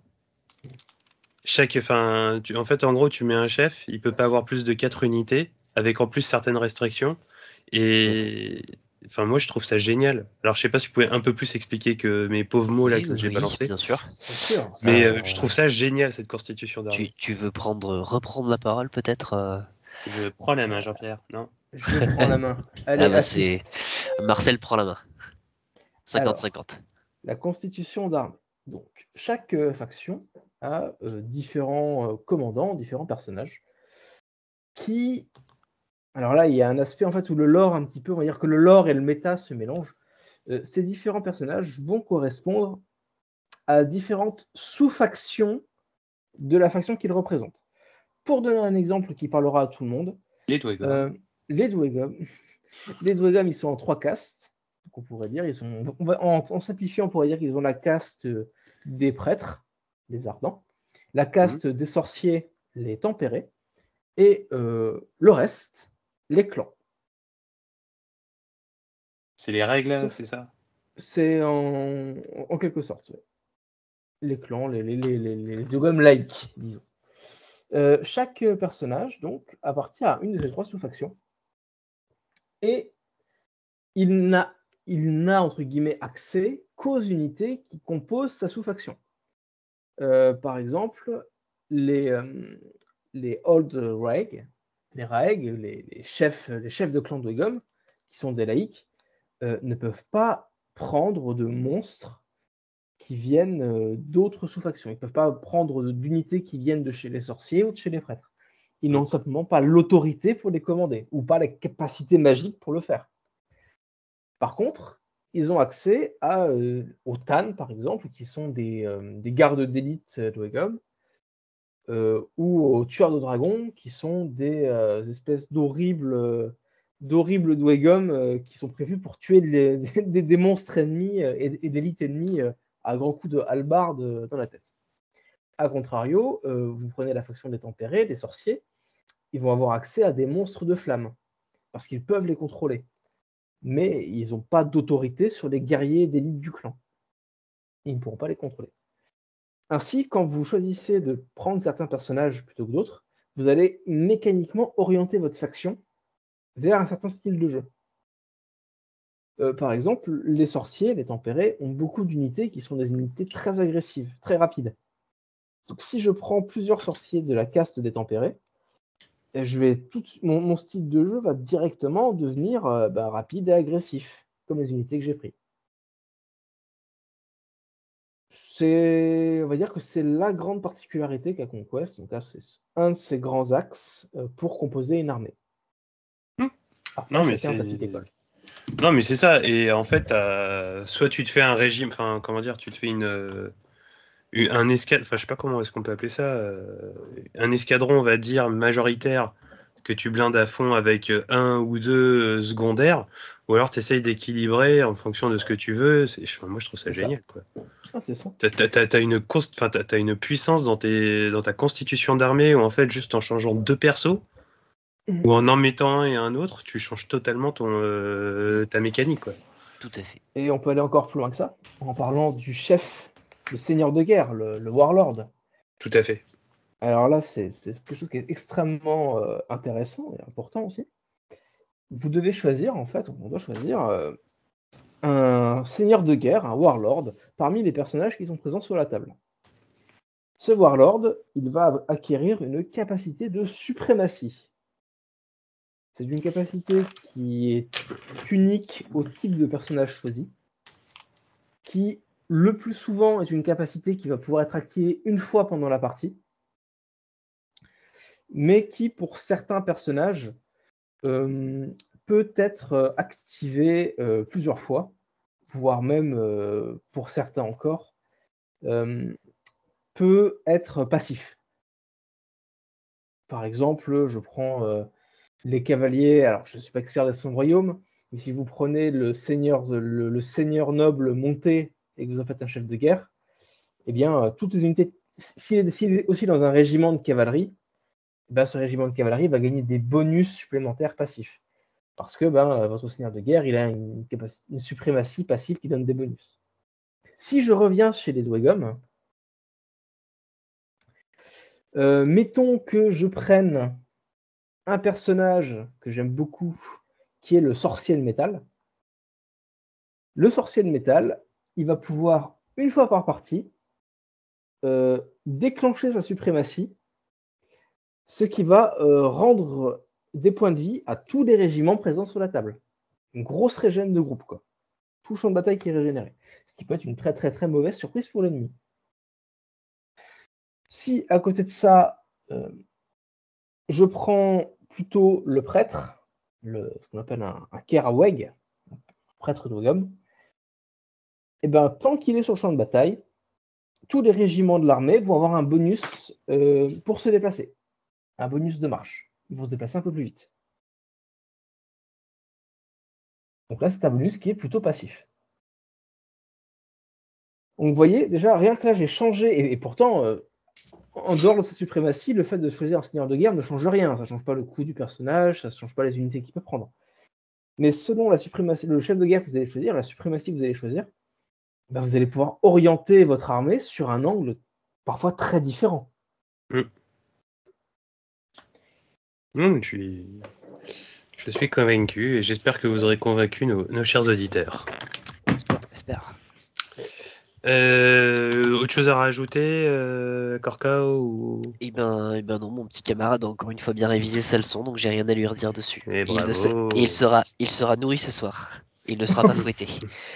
En fait, en gros, tu mets un chef, il peut pas avoir plus de 4 unités, avec en plus certaines restrictions. Et enfin, moi, je trouve ça génial. Alors, je sais pas si vous pouvez un peu plus expliquer que mes pauvres mots là que j'ai balancés, Bien sûr. Bien sûr. mais je trouve ça génial cette constitution d'armée. Tu veux reprendre la parole peut-être Je prends la main, Jean-Pierre. Non? Je prends la main. Allez, Ah bah assiste. Marcel prend la main. Alors, 50-50. la constitution d'armée. Donc, chaque faction a différents commandants, différents personnages qui... Alors là, il y a un aspect en fait où le lore un petit peu, on va dire que le lore et le méta se mélangent. Ces différents personnages vont correspondre à différentes sous-factions de la faction qu'ils représentent. Pour donner un exemple qui parlera à tout le monde, Les Dwagons. les Dwagons, ils sont en 3 castes. Donc on pourrait dire, en simplifiant, on pourrait dire qu'ils ont la caste des prêtres, les ardents, la caste des sorciers, les tempérés, et le reste, les clans. C'est les règles, c'est ça? C'est en quelque sorte, ouais. Les clans, les Dwagons laïcs, disons. Chaque personnage, donc, appartient à une de ces 3 sous-factions. Et il n'a, entre guillemets, accès qu'aux unités qui composent sa sous-faction. Par exemple, les Old Raeg, les chefs de clan Dwagom, qui sont des laïcs, ne peuvent pas prendre de monstres qui viennent d'autres sous-factions. Ils ne peuvent pas prendre d'unités qui viennent de chez les sorciers ou de chez les prêtres. Ils n'ont simplement pas l'autorité pour les commander, ou pas la capacité magique pour le faire. Par contre, ils ont accès aux Tan, par exemple, qui sont des gardes d'élite Dwagom, ou aux tueurs de dragons, qui sont des espèces d'horribles Dwagom qui sont prévus pour tuer des monstres ennemis et d'élite ennemis à grands coups de hallebarde dans la tête. A contrario, vous prenez la faction des tempérés, des sorciers, ils vont avoir accès à des monstres de flammes, parce qu'ils peuvent les contrôler. Mais ils n'ont pas d'autorité sur les guerriers d'élite du clan. Ils ne pourront pas les contrôler. Ainsi, quand vous choisissez de prendre certains personnages plutôt que d'autres, vous allez mécaniquement orienter votre faction vers un certain style de jeu. Par exemple, les sorciers, les tempérés, ont beaucoup d'unités qui sont des unités très agressives, très rapides. Donc si je prends plusieurs sorciers de la caste des tempérés, mon style de jeu va directement devenir rapide et agressif, comme les unités que j'ai prises. On va dire que c'est la grande particularité qu'a Conquest. Donc là, c'est un de ses grands axes pour composer une armée. Après, Non, mais chacun a sa petite école. Non, mais c'est ça. Et en fait, soit tu te fais un régime, enfin, comment dire, tu te fais un escadron, enfin, je sais pas comment est-ce qu'on peut appeler ça, un escadron, on va dire, majoritaire que tu blindes à fond avec un ou deux secondaires, ou alors tu essayes d'équilibrer en fonction de ce que tu veux. Moi, je trouve ça génial, quoi. Ah, c'est ça. T'as une puissance dans ta constitution d'armée où en fait, juste en changeant 2 persos, ou en mettant un et un autre, tu changes totalement ta mécanique, quoi. Tout à fait. Et on peut aller encore plus loin que ça, en parlant du chef, le seigneur de guerre, le warlord. Tout à fait. Alors là, c'est quelque chose qui est extrêmement intéressant et important aussi. Vous devez choisir, en fait, on doit choisir un seigneur de guerre, un warlord, parmi les personnages qui sont présents sur la table. Ce warlord, il va acquérir une capacité de suprématie. C'est une capacité qui est unique au type de personnage choisi, qui le plus souvent est une capacité qui va pouvoir être activée une fois pendant la partie, mais qui pour certains personnages peut être activé plusieurs fois, voire même, pour certains encore, peut être passif. Par exemple, je prends les cavaliers, alors je ne suis pas expert des Son Royaume, mais si vous prenez le seigneur noble monté et que vous en faites un chef de guerre, eh bien, toutes les unités, s'il est aussi dans un régiment de cavalerie, ce régiment de cavalerie va gagner des bonus supplémentaires passifs. Parce que votre seigneur de guerre, il a une suprématie passive qui donne des bonus. Si je reviens chez les Dwagom, mettons que je prenne un personnage que j'aime beaucoup, qui est le sorcier de métal. Le sorcier de métal, il va pouvoir, une fois par partie, déclencher sa suprématie, ce qui va rendre des points de vie à tous les régiments présents sur la table. Une grosse régène de groupe, quoi. Tout champ de bataille qui est régénéré. Ce qui peut être une très très très mauvaise surprise pour l'ennemi. Si à côté de ça, je prends plutôt le prêtre, ce qu'on appelle un Keraweg, un prêtre d'Ogum, et tant qu'il est sur le champ de bataille, tous les régiments de l'armée vont avoir un bonus pour se déplacer. Un bonus de marche. Ils vont se déplacer un peu plus vite. Donc là, c'est un bonus qui est plutôt passif. Donc vous voyez, déjà, rien que là, j'ai changé, et pourtant, en dehors de sa suprématie, le fait de choisir un seigneur de guerre ne change rien. Ça ne change pas le coût du personnage, ça ne change pas les unités qu'il peut prendre. Mais selon la suprématie, le chef de guerre que vous allez choisir, la suprématie que vous allez choisir, vous allez pouvoir orienter votre armée sur un angle parfois très différent. Je suis convaincu et j'espère que vous aurez convaincu nos chers auditeurs. J'espère. Autre chose à rajouter, Corca ou... Eh ben non, mon petit camarade a encore une fois bien révisé sa leçon, donc j'ai rien à lui redire dessus. Et bravo. Il sera nourri ce soir. Il ne sera pas fouetté.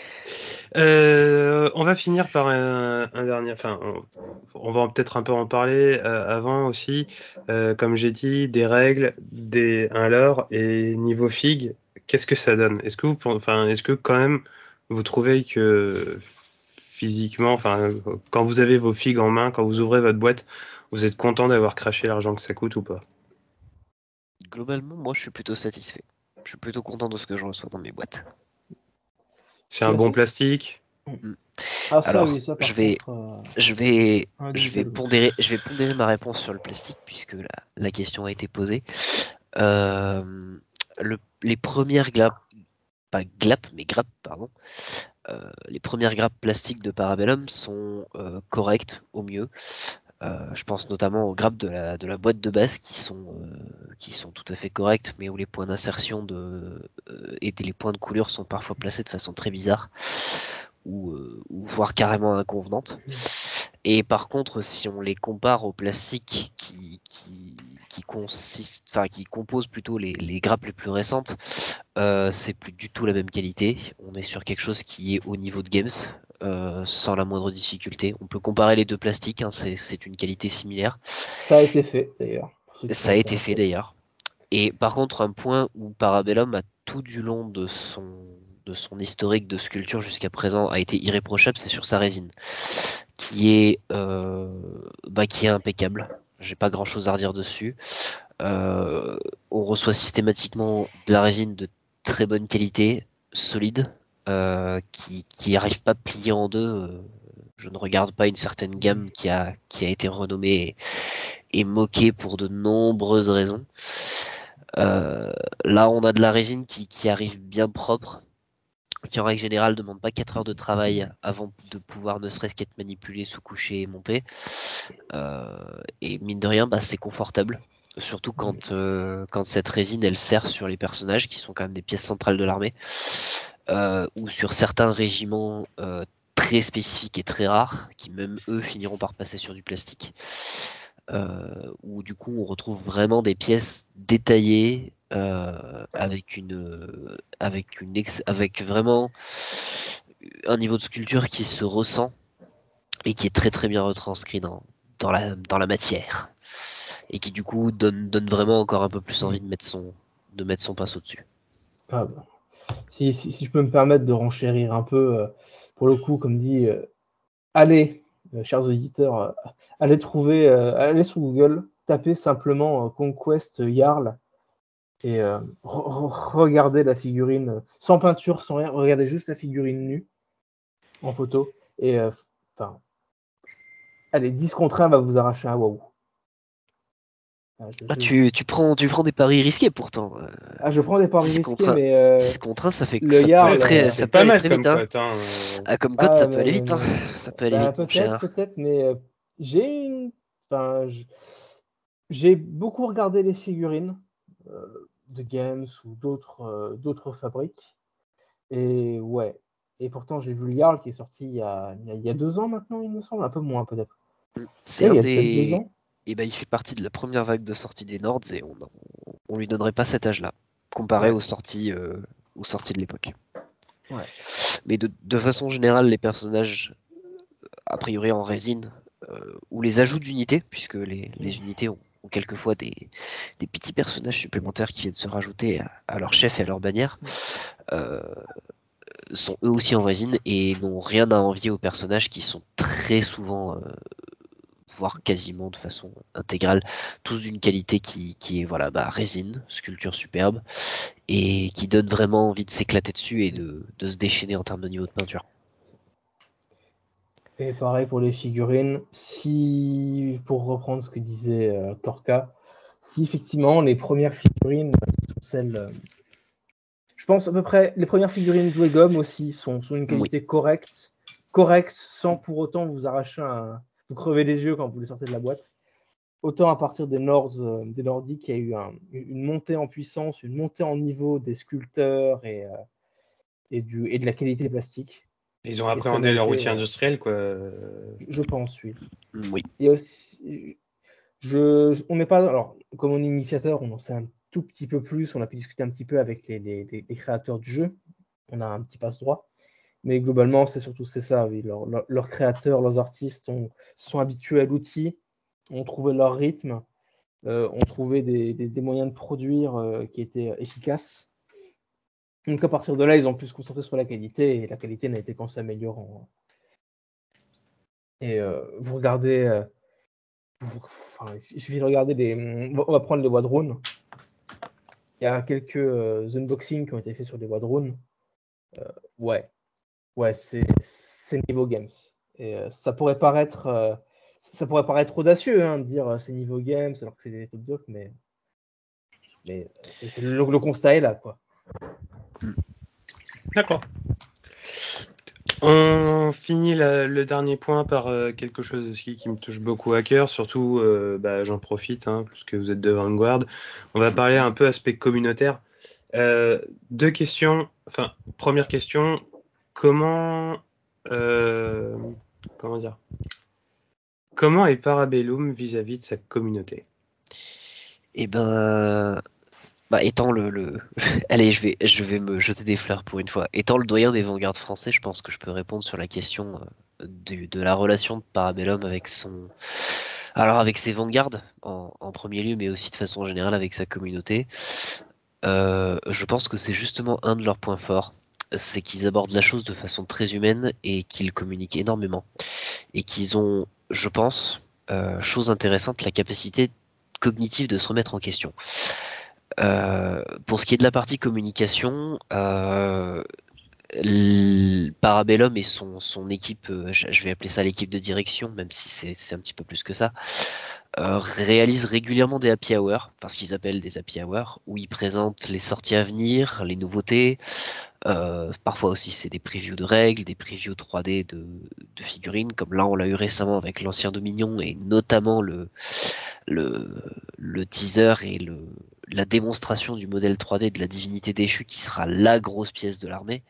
On va finir par un dernier. Enfin, on va peut-être un peu en parler avant aussi. Comme j'ai dit, des règles, un lore et niveau fig. Qu'est-ce que ça donne? Est-ce que quand même vous trouvez que physiquement, quand vous avez vos figs en main, quand vous ouvrez votre boîte, vous êtes content d'avoir craché l'argent que ça coûte ou pas? Globalement, moi, je suis plutôt satisfait. Je suis plutôt content de ce que je reçois dans mes boîtes. C'est un bon plastique? Alors, je vais pondérer ma réponse sur le plastique puisque la question a été posée. Les premières grappes, les premières grappes plastiques de Parabellum sont correctes au mieux. Je pense notamment aux grappes de la boîte de base qui sont tout à fait correctes, mais où les points d'insertion et les points de coulure sont parfois placés de façon très bizarre ou voire carrément inconvenante. Et par contre, si on les compare au plastique qui compose plutôt les grappes les plus récentes, c'est plus du tout la même qualité. On est sur quelque chose qui est au niveau de Games, sans la moindre difficulté. On peut comparer les deux plastiques, hein, c'est une qualité similaire. Ça a été fait d'ailleurs. Et par contre, un point où Parabellum a tout du long de son historique de sculpture jusqu'à présent a été irréprochable, c'est sur sa résine, qui est impeccable. J'ai pas grand chose à redire dessus. On reçoit systématiquement de la résine de très bonne qualité, solide, qui arrive pas pliée en deux. Je ne regarde pas une certaine gamme qui a été renommée et moquée pour de nombreuses raisons. Là, on a de la résine qui arrive bien propre, qui en règle générale ne demande pas 4 heures de travail avant de pouvoir ne serait-ce qu'être manipulé, sous-couché et monté. Et mine de rien, c'est confortable. Surtout quand cette résine elle sert sur les personnages qui sont quand même des pièces centrales de l'armée, ou sur certains régiments très spécifiques et très rares qui même eux finiront par passer sur du plastique, où du coup on retrouve vraiment des pièces détaillées avec vraiment un niveau de sculpture qui se ressent et qui est très très bien retranscrit dans la matière. Et qui du coup donne vraiment encore un peu plus envie de mettre son pinceau dessus. Ah, bah. Si je peux me permettre de renchérir un peu, pour le coup, comme dit, allez, chers auditeurs, allez sur Google, tapez simplement Conquest Jarl et regardez la figurine sans peinture, sans rien, regardez juste la figurine nue en photo et enfin, allez, 10 contre 1 va vous arracher un waouh. Ah, tu prends des paris risqués pourtant. Je prends des paris 10 risqués, contre 1, mais 10 contre 1, le Jarl, C'est ça peut pas aller mal très comme vite, hein. cote, hein. Ah, comme code, ça peut aller vite, hein. mais Ça peut aller vite, mon cher. peut-être, mais j'ai une, enfin, j'ai beaucoup regardé les figurines de Games ou d'autres fabriques. Et ouais. Et pourtant, j'ai vu le Jarl qui est sorti il y a 2 ans maintenant, il me semble. Un peu moins, peut-être. C'est Ouais, il un y a peut-être 2 des. ans. Et ben, il fait partie de la première vague de sortie des Nords et on lui donnerait pas cet âge-là, comparé Ouais. aux sorties de l'époque. Ouais. Mais de façon générale, les personnages, a priori en résine, ou les ajouts d'unités, puisque les unités ont quelquefois des petits personnages supplémentaires qui viennent se rajouter à leur chef et à leur bannière, euh, sont eux aussi en résine et n'ont rien à envier aux personnages qui sont très souvent, voire quasiment de façon intégrale, tous d'une qualité qui est voilà, résine, sculpture superbe, et qui donne vraiment envie de s'éclater dessus et de se déchaîner en termes de niveau de peinture. Et pareil pour les figurines. Si, pour reprendre ce que disait Torka, si effectivement les premières figurines sont celles. Je pense à peu près, les premières figurines Dwegom aussi sont une Oui. qualité correcte, sans pour autant vous arracher vous crever les yeux quand vous les sortez de la boîte. Autant à partir des Nordiques, il y a eu une montée en puissance, une montée en niveau des sculpteurs et de la qualité des plastiques. Ils ont Et ça n'a appréhendé leur été, outil industriel, quoi. je pense, oui. Oui. Il y a aussi, on n'est pas, alors, comme on est initiateur, on en sait un tout petit peu plus, on a pu discuter un petit peu avec les créateurs du jeu, on a un petit passe-droit. Mais globalement, c'est ça, oui. Leurs créateurs, leurs artistes sont habitués à l'outil, ont trouvé leur rythme, ont trouvé des moyens de produire qui étaient efficaces. Donc à partir de là, ils ont pu se concentrer sur la qualité, et la qualité n'a été qu'en s'améliorant. Et vous regardez, il suffit de regarder on va prendre les Wadrun. Il y a quelques unboxings qui ont été faits sur les Wadrun. Ouais, ouais, c'est niveau games. Et ça pourrait paraître audacieux de dire c'est niveau games alors que c'est des top docs, mais c'est le constat est là, quoi. D'accord. On finit le dernier point par quelque chose aussi qui me touche beaucoup à cœur, surtout j'en profite, puisque vous êtes de Vanguard. On va parler un peu aspect communautaire. 2 questions. Enfin, première question, comment dire? Comment est Parabellum vis-à-vis de sa communauté? Et étant allez, je vais me jeter des fleurs pour une fois. Étant le doyen des vanguards français, je pense que je peux répondre sur la question de la relation de Parabellum avec ses vanguards en premier lieu, mais aussi de façon générale avec sa communauté. Je pense que c'est justement un de leurs points forts, c'est qu'ils abordent la chose de façon très humaine et qu'ils communiquent énormément et qu'ils ont, je pense, chose intéressante, la capacité cognitive de se remettre en question. Pour ce qui est de la partie communication, Parabellum et son équipe, je vais appeler ça l'équipe de direction, même si c'est un petit peu plus que ça, réalisent régulièrement des happy hours, parce qu'ils appellent des happy hours, où ils présentent les sorties à venir, les nouveautés. Parfois aussi c'est des previews de règles, des previews 3D de figurines, comme là on l'a eu récemment avec l'ancien Dominion et notamment le teaser et la démonstration du modèle 3D de la divinité déchue qui sera la grosse pièce de l'armée.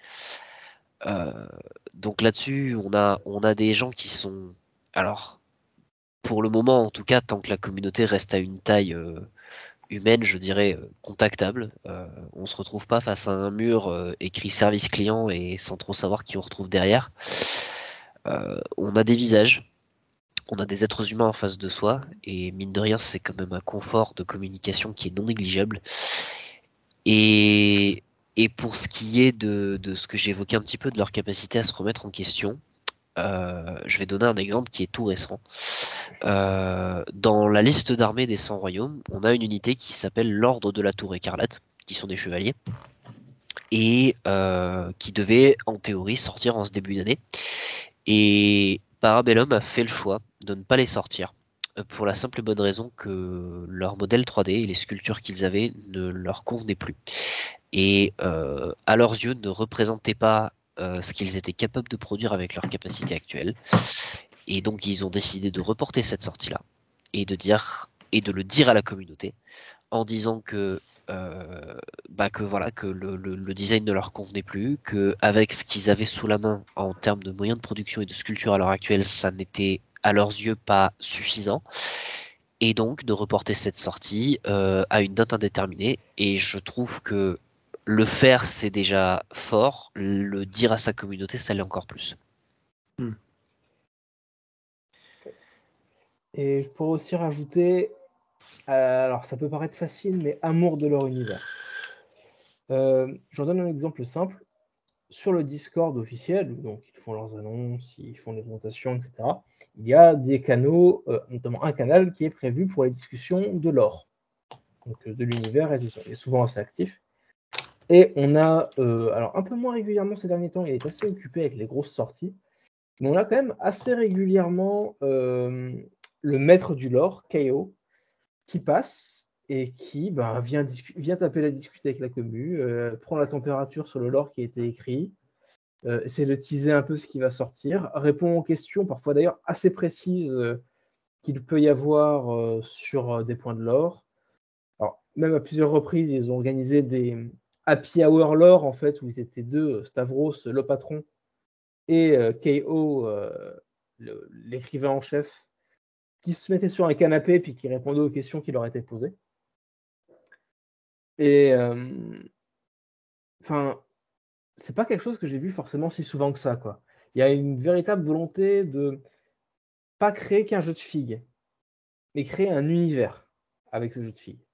Donc là-dessus on a des gens qui sont, alors pour le moment en tout cas, tant que la communauté reste à une taille humaine, je dirais contactable. On se retrouve pas face à un mur écrit service client et sans trop savoir qui on retrouve derrière. On a des visages, on a des êtres humains en face de soi et mine de rien, c'est quand même un confort de communication qui est non négligeable. Et Et pour ce qui est de ce que j'ai évoqué un petit peu de leur capacité à se remettre en question, je vais donner un exemple qui est tout récent. Dans la liste d'armées des 100 royaumes, on a une unité qui s'appelle l'Ordre de la Tour Écarlate, qui sont des chevaliers, et qui devait en théorie sortir en ce début d'année. Et Parabellum a fait le choix de ne pas les sortir, pour la simple et bonne raison que leur modèle 3D et les sculptures qu'ils avaient ne leur convenaient plus. Et à leurs yeux ne représentaient pas ce qu'ils étaient capables de produire avec leur capacité actuelle. Et donc ils ont décidé de reporter cette sortie-là et de le dire à la communauté en disant que le design ne leur convenait plus, que avec ce qu'ils avaient sous la main en termes de moyens de production et de sculpture à l'heure actuelle, ça n'était à leurs yeux pas suffisant, et donc de reporter cette sortie à une date indéterminée. Et je trouve que le faire c'est déjà fort, le dire à sa communauté ça l'est encore plus. Et je pourrais aussi rajouter, alors ça peut paraître facile, mais amour de leur univers. J'en donne un exemple simple. Sur le Discord officiel, donc ils font leurs annonces, ils font les présentations, etc., il y a des canaux, notamment un canal qui est prévu pour les discussions de lore, donc de l'univers et tout ça. Il est souvent assez actif. Et on a, alors un peu moins régulièrement ces derniers temps, il est assez occupé avec les grosses sorties, mais on a quand même assez régulièrement le maître du lore, KO, qui passe et qui vient taper la discute avec la commu, prend la température sur le lore qui a été écrit, essaie de teaser un peu ce qui va sortir, répond aux questions, parfois d'ailleurs assez précises qu'il peut y avoir sur des points de lore. Alors, même à plusieurs reprises, ils ont organisé des happy hour lore, en fait, où ils étaient deux, Stavros, le patron, et KO, l'écrivain en chef, qui se mettait sur un canapé puis qui répondait aux questions qui leur étaient posées. Et c'est pas quelque chose que j'ai vu forcément si souvent que ça, quoi. Il y a une véritable volonté de pas créer qu'un jeu de figues, mais créer un univers avec ce jeu de figues.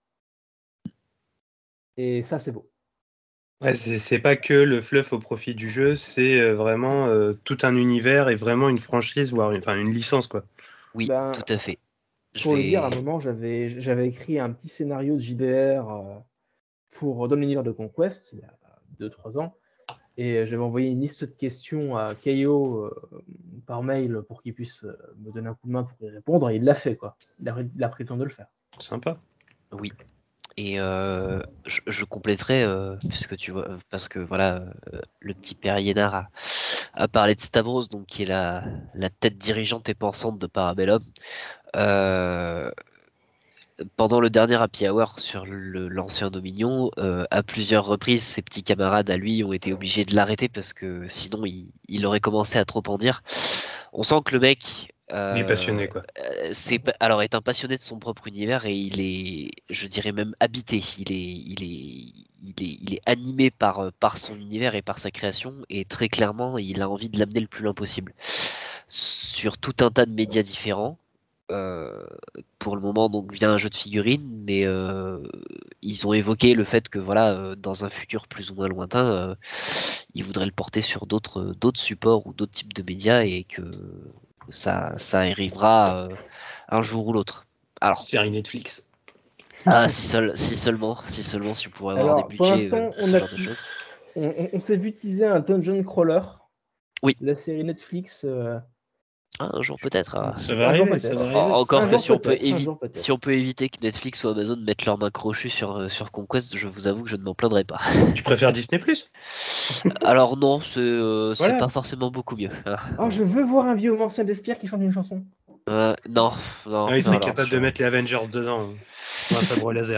Et ça, c'est beau. Ouais, c'est pas que le fluff au profit du jeu, c'est vraiment tout un univers et vraiment une franchise, voire une licence, quoi. Oui, tout à fait. Pour le dire, à un moment, j'avais écrit un petit scénario de JDR dans l'univers de Conquest, il y a 2-3 ans, et j'avais envoyé une liste de questions à KO par mail pour qu'il puisse me donner un coup de main pour y répondre, et il l'a fait, quoi. Il a pris le temps de le faire. Sympa. Oui. Et je compléterai, puisque tu vois, parce que voilà, le petit père Yénard a parlé de Stavros, donc qui est la tête dirigeante et pensante de Parabellum. Pendant le dernier Happy Hour sur l'ancien Dominion, à plusieurs reprises, ses petits camarades à lui ont été obligés de l'arrêter parce que sinon il aurait commencé à trop en dire. On sent que le mec Il est passionné, quoi. alors est un passionné de son propre univers et il est, je dirais même habité. Il est animé par son univers et par sa création et très clairement il a envie de l'amener le plus loin possible sur tout un tas de médias différents. Pour le moment donc via un jeu de figurines, mais ils ont évoqué le fait que voilà dans un futur plus ou moins lointain, ils voudraient le porter sur d'autres supports ou d'autres types de médias et que ça arrivera un jour ou l'autre. Alors série Netflix. si seulement si on pourrait avoir des Alors, pour budgets l'instant, ce genre de choses. On s'est vu teaser un dungeon crawler. Oui. De la série Netflix. Un jour peut-être. Ça va arriver, ça va arriver. Encore que si on peut éviter que Netflix ou Amazon mettent leurs mains crochues sur Conquest, je vous avoue que je ne m'en plaindrai pas. Tu préfères Disney Plus? Alors non, c'est Voilà. pas forcément beaucoup mieux. Oh, je veux voir un vieux ancien d'Espire qui chante une chanson. Non. Ils seraient capables de mettre les Avengers dedans. Ou un sabre laser.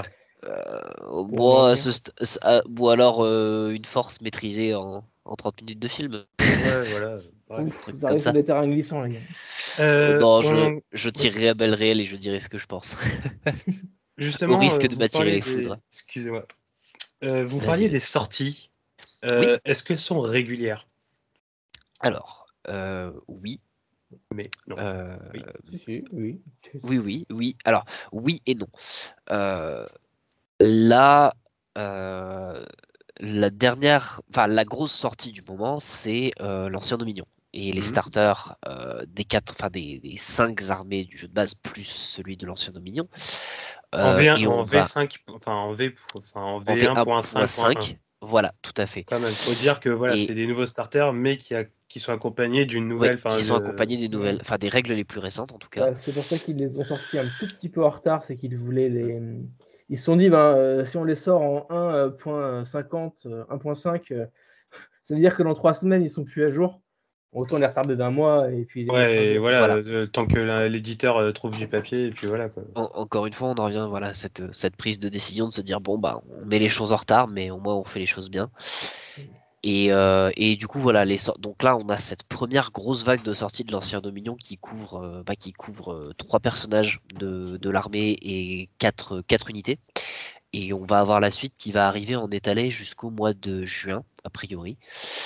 Ou alors une force maîtrisée en 30 minutes de film. Ouais, voilà. Ouf, vous arrivez sur des terrains glissants, les gars. Non, je tirerai à balles réelles et je dirai ce que je pense. Justement, au risque de m'attirer les foudres. Excusez-moi. Vous parliez des sorties. Oui. Est-ce qu'elles sont régulières? Alors, oui. Mais non. Oui. Oui. Alors, oui et non. Là, la grosse sortie du moment, c'est l'ancien Dominion. Et les starters des 5 armées du jeu de base, plus celui de l'ancien Dominion. En V1, Et en on va V5, enfin en en V1.5.1. V1.5, voilà, tout à fait. Pas mal. Faut dire que voilà, Et c'est des nouveaux starters, mais qui sont accompagnés d'une ouais, nouvelle. qui sont accompagnés des nouvelles, enfin des règles les plus récentes en tout cas. Bah, c'est pour ça qu'ils les ont sortis un tout petit peu en retard, c'est qu'ils voulaient les. Ils se sont dit, si on les sort en 1.50, 1.5, ça veut dire que dans 3 semaines, ils sont plus à jour. Autant les retarder d'un mois et puis les mettre à Ouais, et jour. voilà, Voilà. tant que l'éditeur trouve du papier, et puis voilà quoi. Encore une fois, on en revient voilà cette prise de décision de se dire bon bah on met les choses en retard, mais au moins on fait les choses bien. Et du coup voilà donc là on a cette première grosse vague de sortie de l'ancien Dominion qui couvre 3 personnages de l'armée et 4 unités. Et on va avoir la suite qui va arriver en étalé jusqu'au mois de juin, a priori.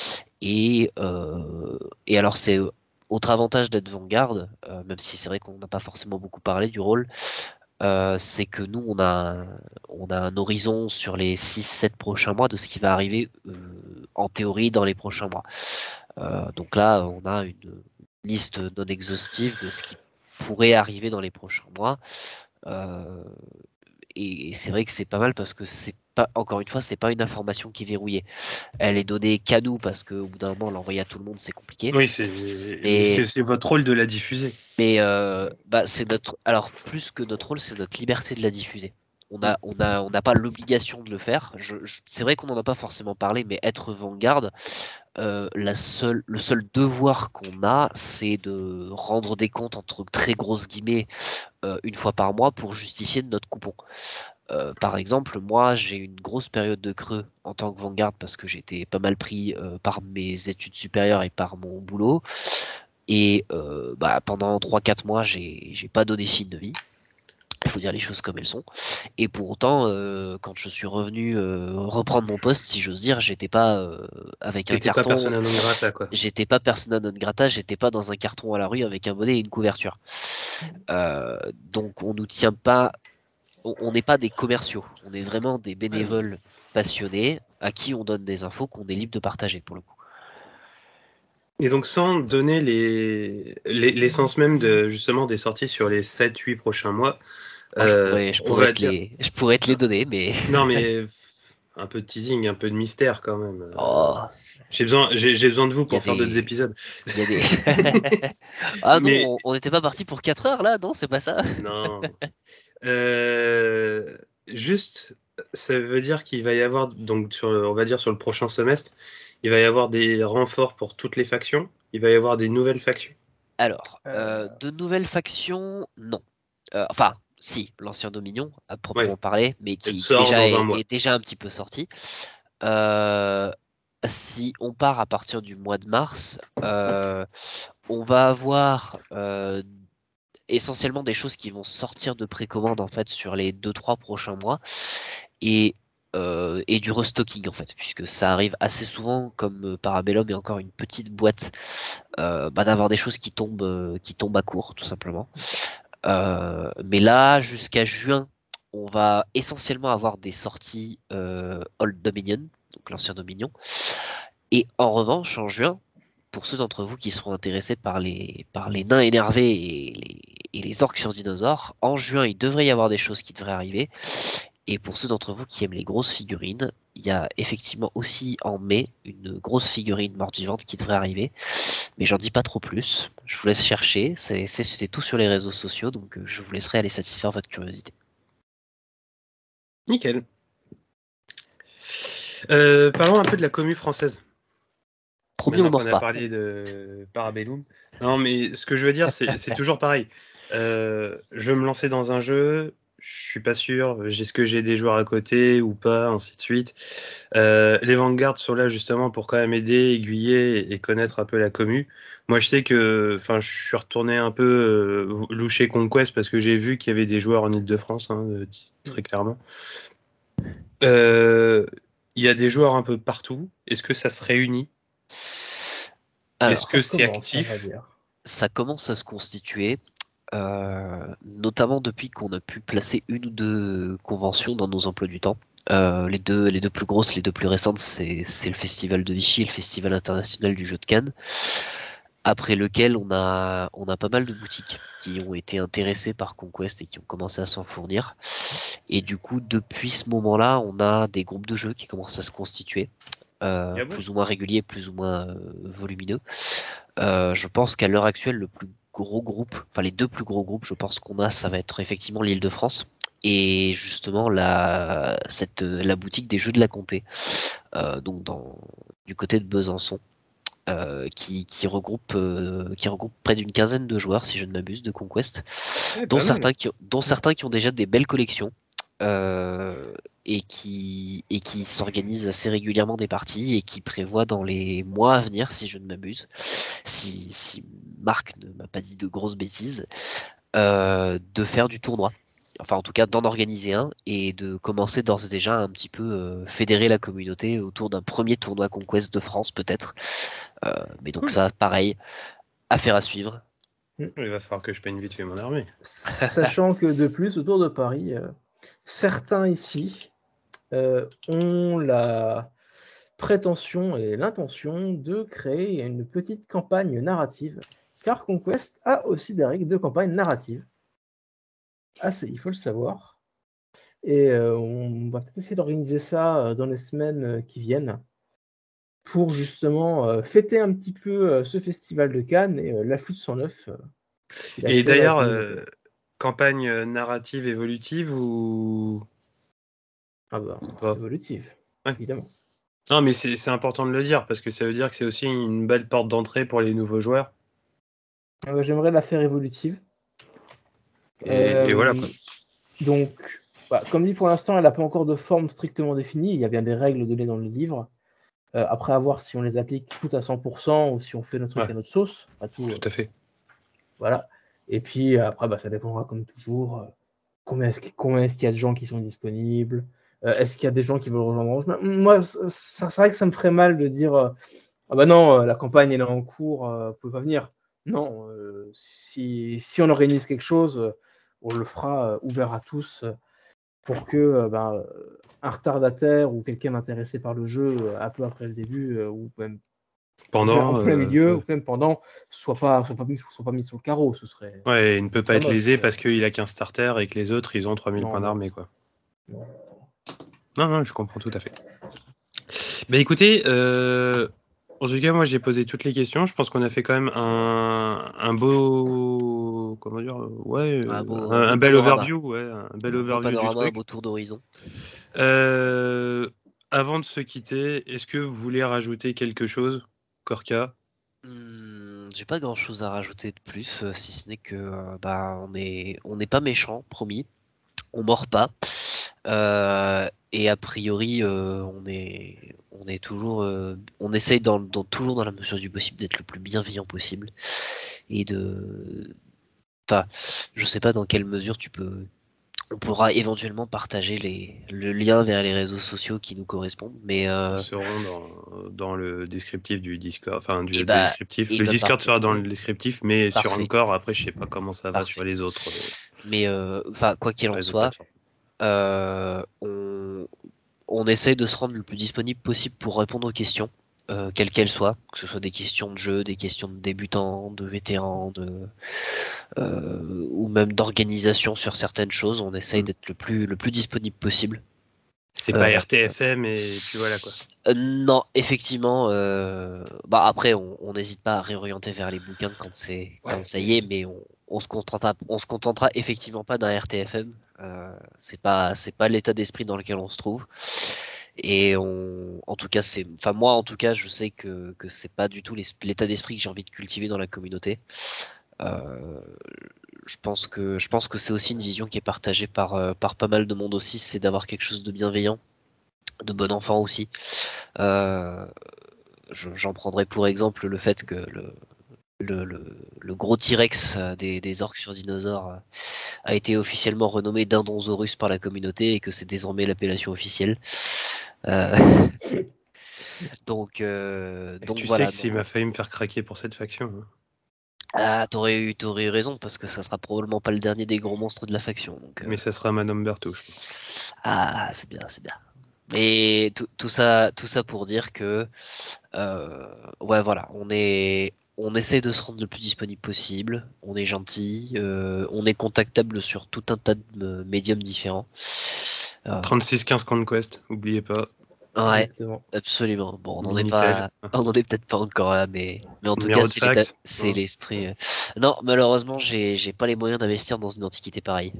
Et alors c'est autre avantage d'être Vanguard, même si c'est vrai qu'on n'a pas forcément beaucoup parlé du rôle, c'est que nous on a un horizon sur les 6-7 prochains mois de ce qui va arriver en théorie dans les prochains mois. Donc là on a une liste non exhaustive de ce qui pourrait arriver dans les prochains mois. Euh, et c'est vrai que c'est pas mal parce que c'est pas, encore une fois, c'est pas une information qui est verrouillée. Elle est donnée qu'à nous parce qu'au bout d'un moment, l'envoyer à tout le monde, c'est compliqué. Oui, Mais, c'est votre rôle de la diffuser. mais c'est alors plus que notre rôle, c'est notre liberté de la diffuser. On n'a pas l'obligation de le faire. C'est vrai qu'on n'en a pas forcément parlé, mais être Vanguard, le seul devoir qu'on a, c'est de rendre des comptes entre très grosses guillemets une fois par mois pour justifier de notre coupon. Par exemple, moi j'ai une grosse période de creux en tant que Vanguard parce que j'étais pas mal pris par mes études supérieures et par mon boulot. Et pendant 3-4 mois, j'ai pas donné signe de vie. Il faut dire les choses comme elles sont. Et pour autant, quand je suis revenu reprendre mon poste, si j'ose dire, j'étais pas avec un T'étais pas carton. persona non grata, quoi. J'étais pas persona non grata, j'étais pas dans un carton à la rue avec un bonnet et une couverture. Donc on nous tient pas, on n'est pas des commerciaux, on est vraiment des bénévoles passionnés à qui on donne des infos qu'on est libre de partager pour le coup. Et donc, sans donner l'essence même justement des sorties sur les 7-8 prochains mois, Je on pourrais va dire. je pourrais te les donner, mais Non, mais un peu de teasing, un peu de mystère quand même. oh, J'ai besoin de vous il y a pour faire d'autres des, épisodes. il y a des. Ah Mais non, on n'était pas parti pour 4 heures là, non, c'est pas ça. non. Juste, ça veut dire qu'il va y avoir, donc on va dire sur le prochain semestre, il va y avoir des renforts pour toutes les factions. Il va y avoir des nouvelles factions. Alors, de nouvelles factions, non. Enfin, si, l'ancien Dominion, à proprement Ouais, parler, mais elle qui sort déjà dans un mois. est déjà un petit peu sorti. Euh, Si on part à partir du mois de mars, on va avoir essentiellement des choses qui vont sortir de précommande en fait sur les 2-3 prochains mois et du restocking en fait, puisque ça arrive assez souvent comme Parabellum et encore une petite boîte d'avoir des choses qui tombent à court tout simplement. Mais là jusqu'à juin, on va essentiellement avoir des sorties Old Dominion, donc l'ancien Dominion. Et en revanche, en juin, pour ceux d'entre vous qui seront intéressés par les nains énervés et les orques sur dinosaures, en juin, il devrait y avoir des choses qui devraient arriver. Et pour ceux d'entre vous qui aiment les grosses figurines, il y a effectivement aussi en mai une grosse figurine morte vivante qui devrait arriver. Mais j'en dis pas trop plus. Je vous laisse chercher. C'est tout sur les réseaux sociaux, donc je vous laisserai aller satisfaire votre curiosité. Nickel. Parlons un peu de la commu française. Promis, on Maintenant mord qu'on a pas. parlé de Parabellum. Non, mais ce que je veux dire, c'est toujours pareil. Je veux me lancer dans un jeu, je suis pas sûr, est-ce que j'ai des joueurs à côté ou pas, ainsi de suite. Les Vanguards sont là justement pour quand même aider, aiguiller et connaître un peu la commu. Moi, je sais que, enfin, je suis retourné un peu loucher Conquest parce que j'ai vu qu'il y avait des joueurs en Île-de-France, très clairement. Il y a des joueurs un peu partout. Est-ce que ça se réunit? Est-ce Alors, que Ça c'est commence, on va actif? dire. ça commence à se constituer. Notamment depuis qu'on a pu placer une ou deux conventions dans nos emplois du temps. Les deux plus grosses, les deux plus récentes, c'est le festival de Vichy et le festival international du jeu de Cannes. Après lequel on a pas mal de boutiques qui ont été intéressées par Conquest et qui ont commencé à s'en fournir. Et du coup, depuis ce moment-là, on a des groupes de jeux qui commencent à se constituer, Ah bon? plus ou moins réguliers, plus ou moins volumineux. Je pense qu'à l'heure actuelle, le plus gros groupe, enfin les deux plus gros groupes, je pense qu'on a, ça va être effectivement l'Île-de-France et justement la boutique des jeux de la Comté, donc du côté de Besançon. Qui regroupe près d'une quinzaine de joueurs, si je ne m'abuse, de Conquest, Ouais, dont pas mal. certains qui ont déjà des belles collections euh, et qui s'organisent assez régulièrement des parties et qui prévoient dans les mois à venir, si je ne m'abuse, si Marc ne m'a pas dit de grosses bêtises, de faire du tournoi. Enfin, en tout cas, d'en organiser un et de commencer d'ores et déjà à un petit peu fédérer la communauté autour d'un premier tournoi Conquest de France, peut-être. Mais donc Cool. ça, pareil, affaire à suivre. Il va falloir que je peigne vite fait mon armée. Sachant que de plus, autour de Paris, certains ici ont la prétention et l'intention de créer une petite campagne narrative, car Conquest a aussi des règles de campagne narrative. Il faut le savoir. Et on va peut-être essayer d'organiser ça dans les semaines qui viennent pour justement fêter un petit peu ce festival de Cannes et l'afflux de 109 qu'il a Et créé dans la d'ailleurs, communauté. campagne narrative évolutive ou Ah bah, pas? évolutive, Ouais. évidemment. Non, mais c'est important de le dire parce que ça veut dire que c'est aussi une belle porte d'entrée pour les nouveaux joueurs. J'aimerais la faire évolutive. Et voilà quoi. Donc, comme dit pour l'instant, elle n'a pas encore de forme strictement définie. Il y a bien des règles données dans le livre. Après, à voir si on les applique toutes à 100% ou si on fait notre truc Ouais, à notre sauce. Pas tout, tout à fait. voilà. Et puis après, ça dépendra comme toujours. Combien est-ce qu'il y a de gens qui sont disponibles? Est-ce qu'il y a des gens qui veulent rejoindre? Moi, c'est vrai que ça me ferait mal de dire ah bah non, la campagne elle est en cours, vous pouvez pas venir. Non, si on organise quelque chose, on le fera ouvert à tous pour que un retardataire ou quelqu'un intéressé par le jeu un peu après le début ou même en Pendant, plein milieu ouais. ou même pendant soit pas mis sur le carreau, ce serait Ouais, il ne peut pas être moche. lésé parce qu'il a qu'un starter et que les autres ils ont 3000 Non, points non, d'armée quoi. non. Non, non, je comprends tout à fait. Bah écoutez, en tout cas, moi j'ai posé toutes les questions. Je pense qu'on a fait quand même un beau, comment dire, ouais, Un beau un bel panorama. overview, ouais, un bel Un beau overview du panorama, un truc. beau tour d'horizon. Euh, Avant de se quitter, est-ce que vous voulez rajouter quelque chose, Corka? J'ai pas grand chose à rajouter de plus, si ce n'est que on n'est pas méchant, promis. On mord pas. Et a priori, on est toujours, on essaye toujours dans la mesure du possible d'être le plus bienveillant possible et enfin, je sais pas dans quelle mesure on pourra éventuellement partager le lien vers les réseaux sociaux qui nous correspondent, mais Ils seront dans le descriptif du Discord, enfin et du bah, descriptif. Le Discord sera dans le descriptif, mais sur parfait, Encore, après, je sais pas comment ça va sur parfait. les autres Mais enfin, quoi qu'il en réseaux soit, plateformes. euh, on essaye de se rendre le plus disponible possible pour répondre aux questions, quelles qu'elles soient, que ce soit des questions de jeu, des questions de débutants, de vétérans, ou même d'organisation sur certaines choses. On essaye Hmm. d'être le plus disponible possible. C'est pas Euh, RTFM et puis voilà quoi. non, effectivement. Après, on n'hésite pas à réorienter vers les bouquins quand ça y est, mais on se contentera effectivement pas d'un RTFM. C'est pas l'état d'esprit dans lequel on se trouve. Et en tout cas, enfin moi en tout cas, je sais que c'est pas du tout l'état d'esprit que j'ai envie de cultiver dans la communauté. Euh, je pense que c'est aussi une vision qui est partagée par pas mal de monde aussi, c'est d'avoir quelque chose de bienveillant, de bon enfant aussi. Euh, J'en prendrai pour exemple le fait que le gros T-Rex des orques sur dinosaures a été officiellement renommé Dindonsaurus par la communauté et que c'est désormais l'appellation officielle. Euh, Et donc tu sais voilà. que s'il m'a failli me faire craquer pour cette faction. Hein. Ah, t'aurais eu raison parce que ça sera probablement pas le dernier des gros monstres de la faction. Donc, Mais ça sera ma number 2, je pense. ah, c'est bien, c'est bien. Et tout ça pour dire que ouais voilà, on essaie de se rendre le plus disponible possible, on est gentil, on est contactable sur tout un tas de médiums différents. 3615 Conquest, oubliez pas. Ouais, Exactement. absolument. Bon, on n'en est Minitel. peut-être pas encore là, mais en tout Numéro cas, de fax. c'est l'esprit. Non, malheureusement, j'ai pas les moyens d'investir dans une antiquité pareille.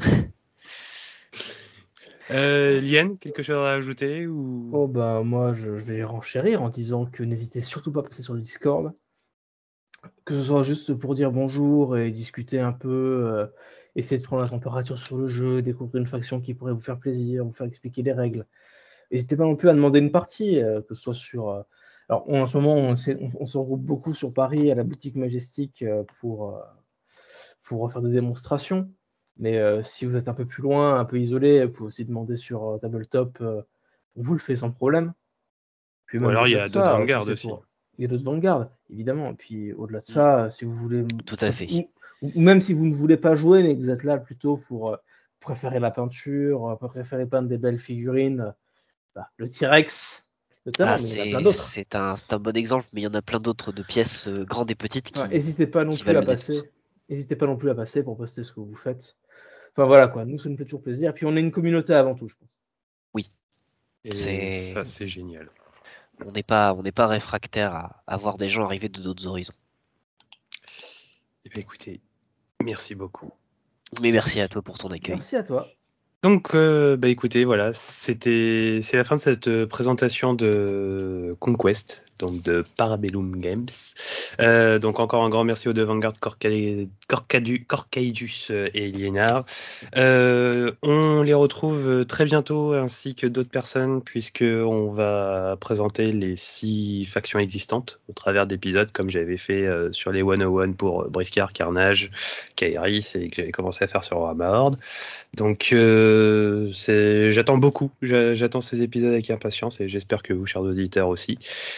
Liane, quelque chose à ajouter ou... Oh bah moi je vais renchérir en disant que n'hésitez surtout pas à passer sur le Discord, que ce soit juste pour dire bonjour et discuter un peu, essayer de prendre la température sur le jeu, découvrir une faction qui pourrait vous faire plaisir, vous faire expliquer les règles. N'hésitez pas non plus à demander une partie, que ce soit sur. Alors en ce moment on se regroupe beaucoup sur Paris à la boutique Majestic pour faire des démonstrations. Mais si vous êtes un peu plus loin, un peu isolé, vous pouvez aussi demander sur Tabletop. On vous le fait sans problème. Puis Ou même alors il y au-delà de a d'autres ça, si Vanguard c'est aussi. pour. Il y a d'autres Vanguard, évidemment. Et puis au-delà de Mm, ça, si vous voulez. tout à fait. Ou même si vous ne voulez pas jouer, mais que vous êtes là plutôt pour préférer la peinture, préférer peindre des belles figurines, bah, le T-Rex, Ah, notamment, mais il y en a plein d'autres. c'est un bon exemple, mais il y en a plein d'autres de pièces grandes et petites Enfin, n'hésitez pas non qui plus valent à le détour. passer. N'hésitez pas non plus à passer pour poster ce que vous faites. Enfin voilà quoi, nous ça nous fait toujours plaisir. Et puis on est une communauté avant tout, je pense. Oui, Et ça, c'est génial. on n'est pas réfractaire à voir des gens arriver de d'autres horizons. Eh bien, écoutez, merci beaucoup. Mais merci à toi pour ton accueil. Merci à toi. Donc, écoutez, voilà, c'est la fin de cette présentation de Conquest, donc de Parabellum Games. Donc encore un grand merci aux deux Vanguard, Corcaidus et Liénard. On les retrouve très bientôt, ainsi que d'autres personnes, puisque on va présenter les 6 factions existantes au travers d'épisodes, comme j'avais fait sur les 101 pour Briscard, Carnage, Kairis, et que j'avais commencé à faire sur Warhammer Horde. Donc j'attends beaucoup, j'attends ces épisodes avec impatience et j'espère que vous, chers auditeurs, aussi.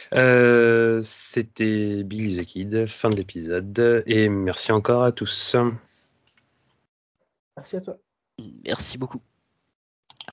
C'était Billy the Kid, fin de l'épisode, et merci encore à tous. Merci à toi. Merci beaucoup.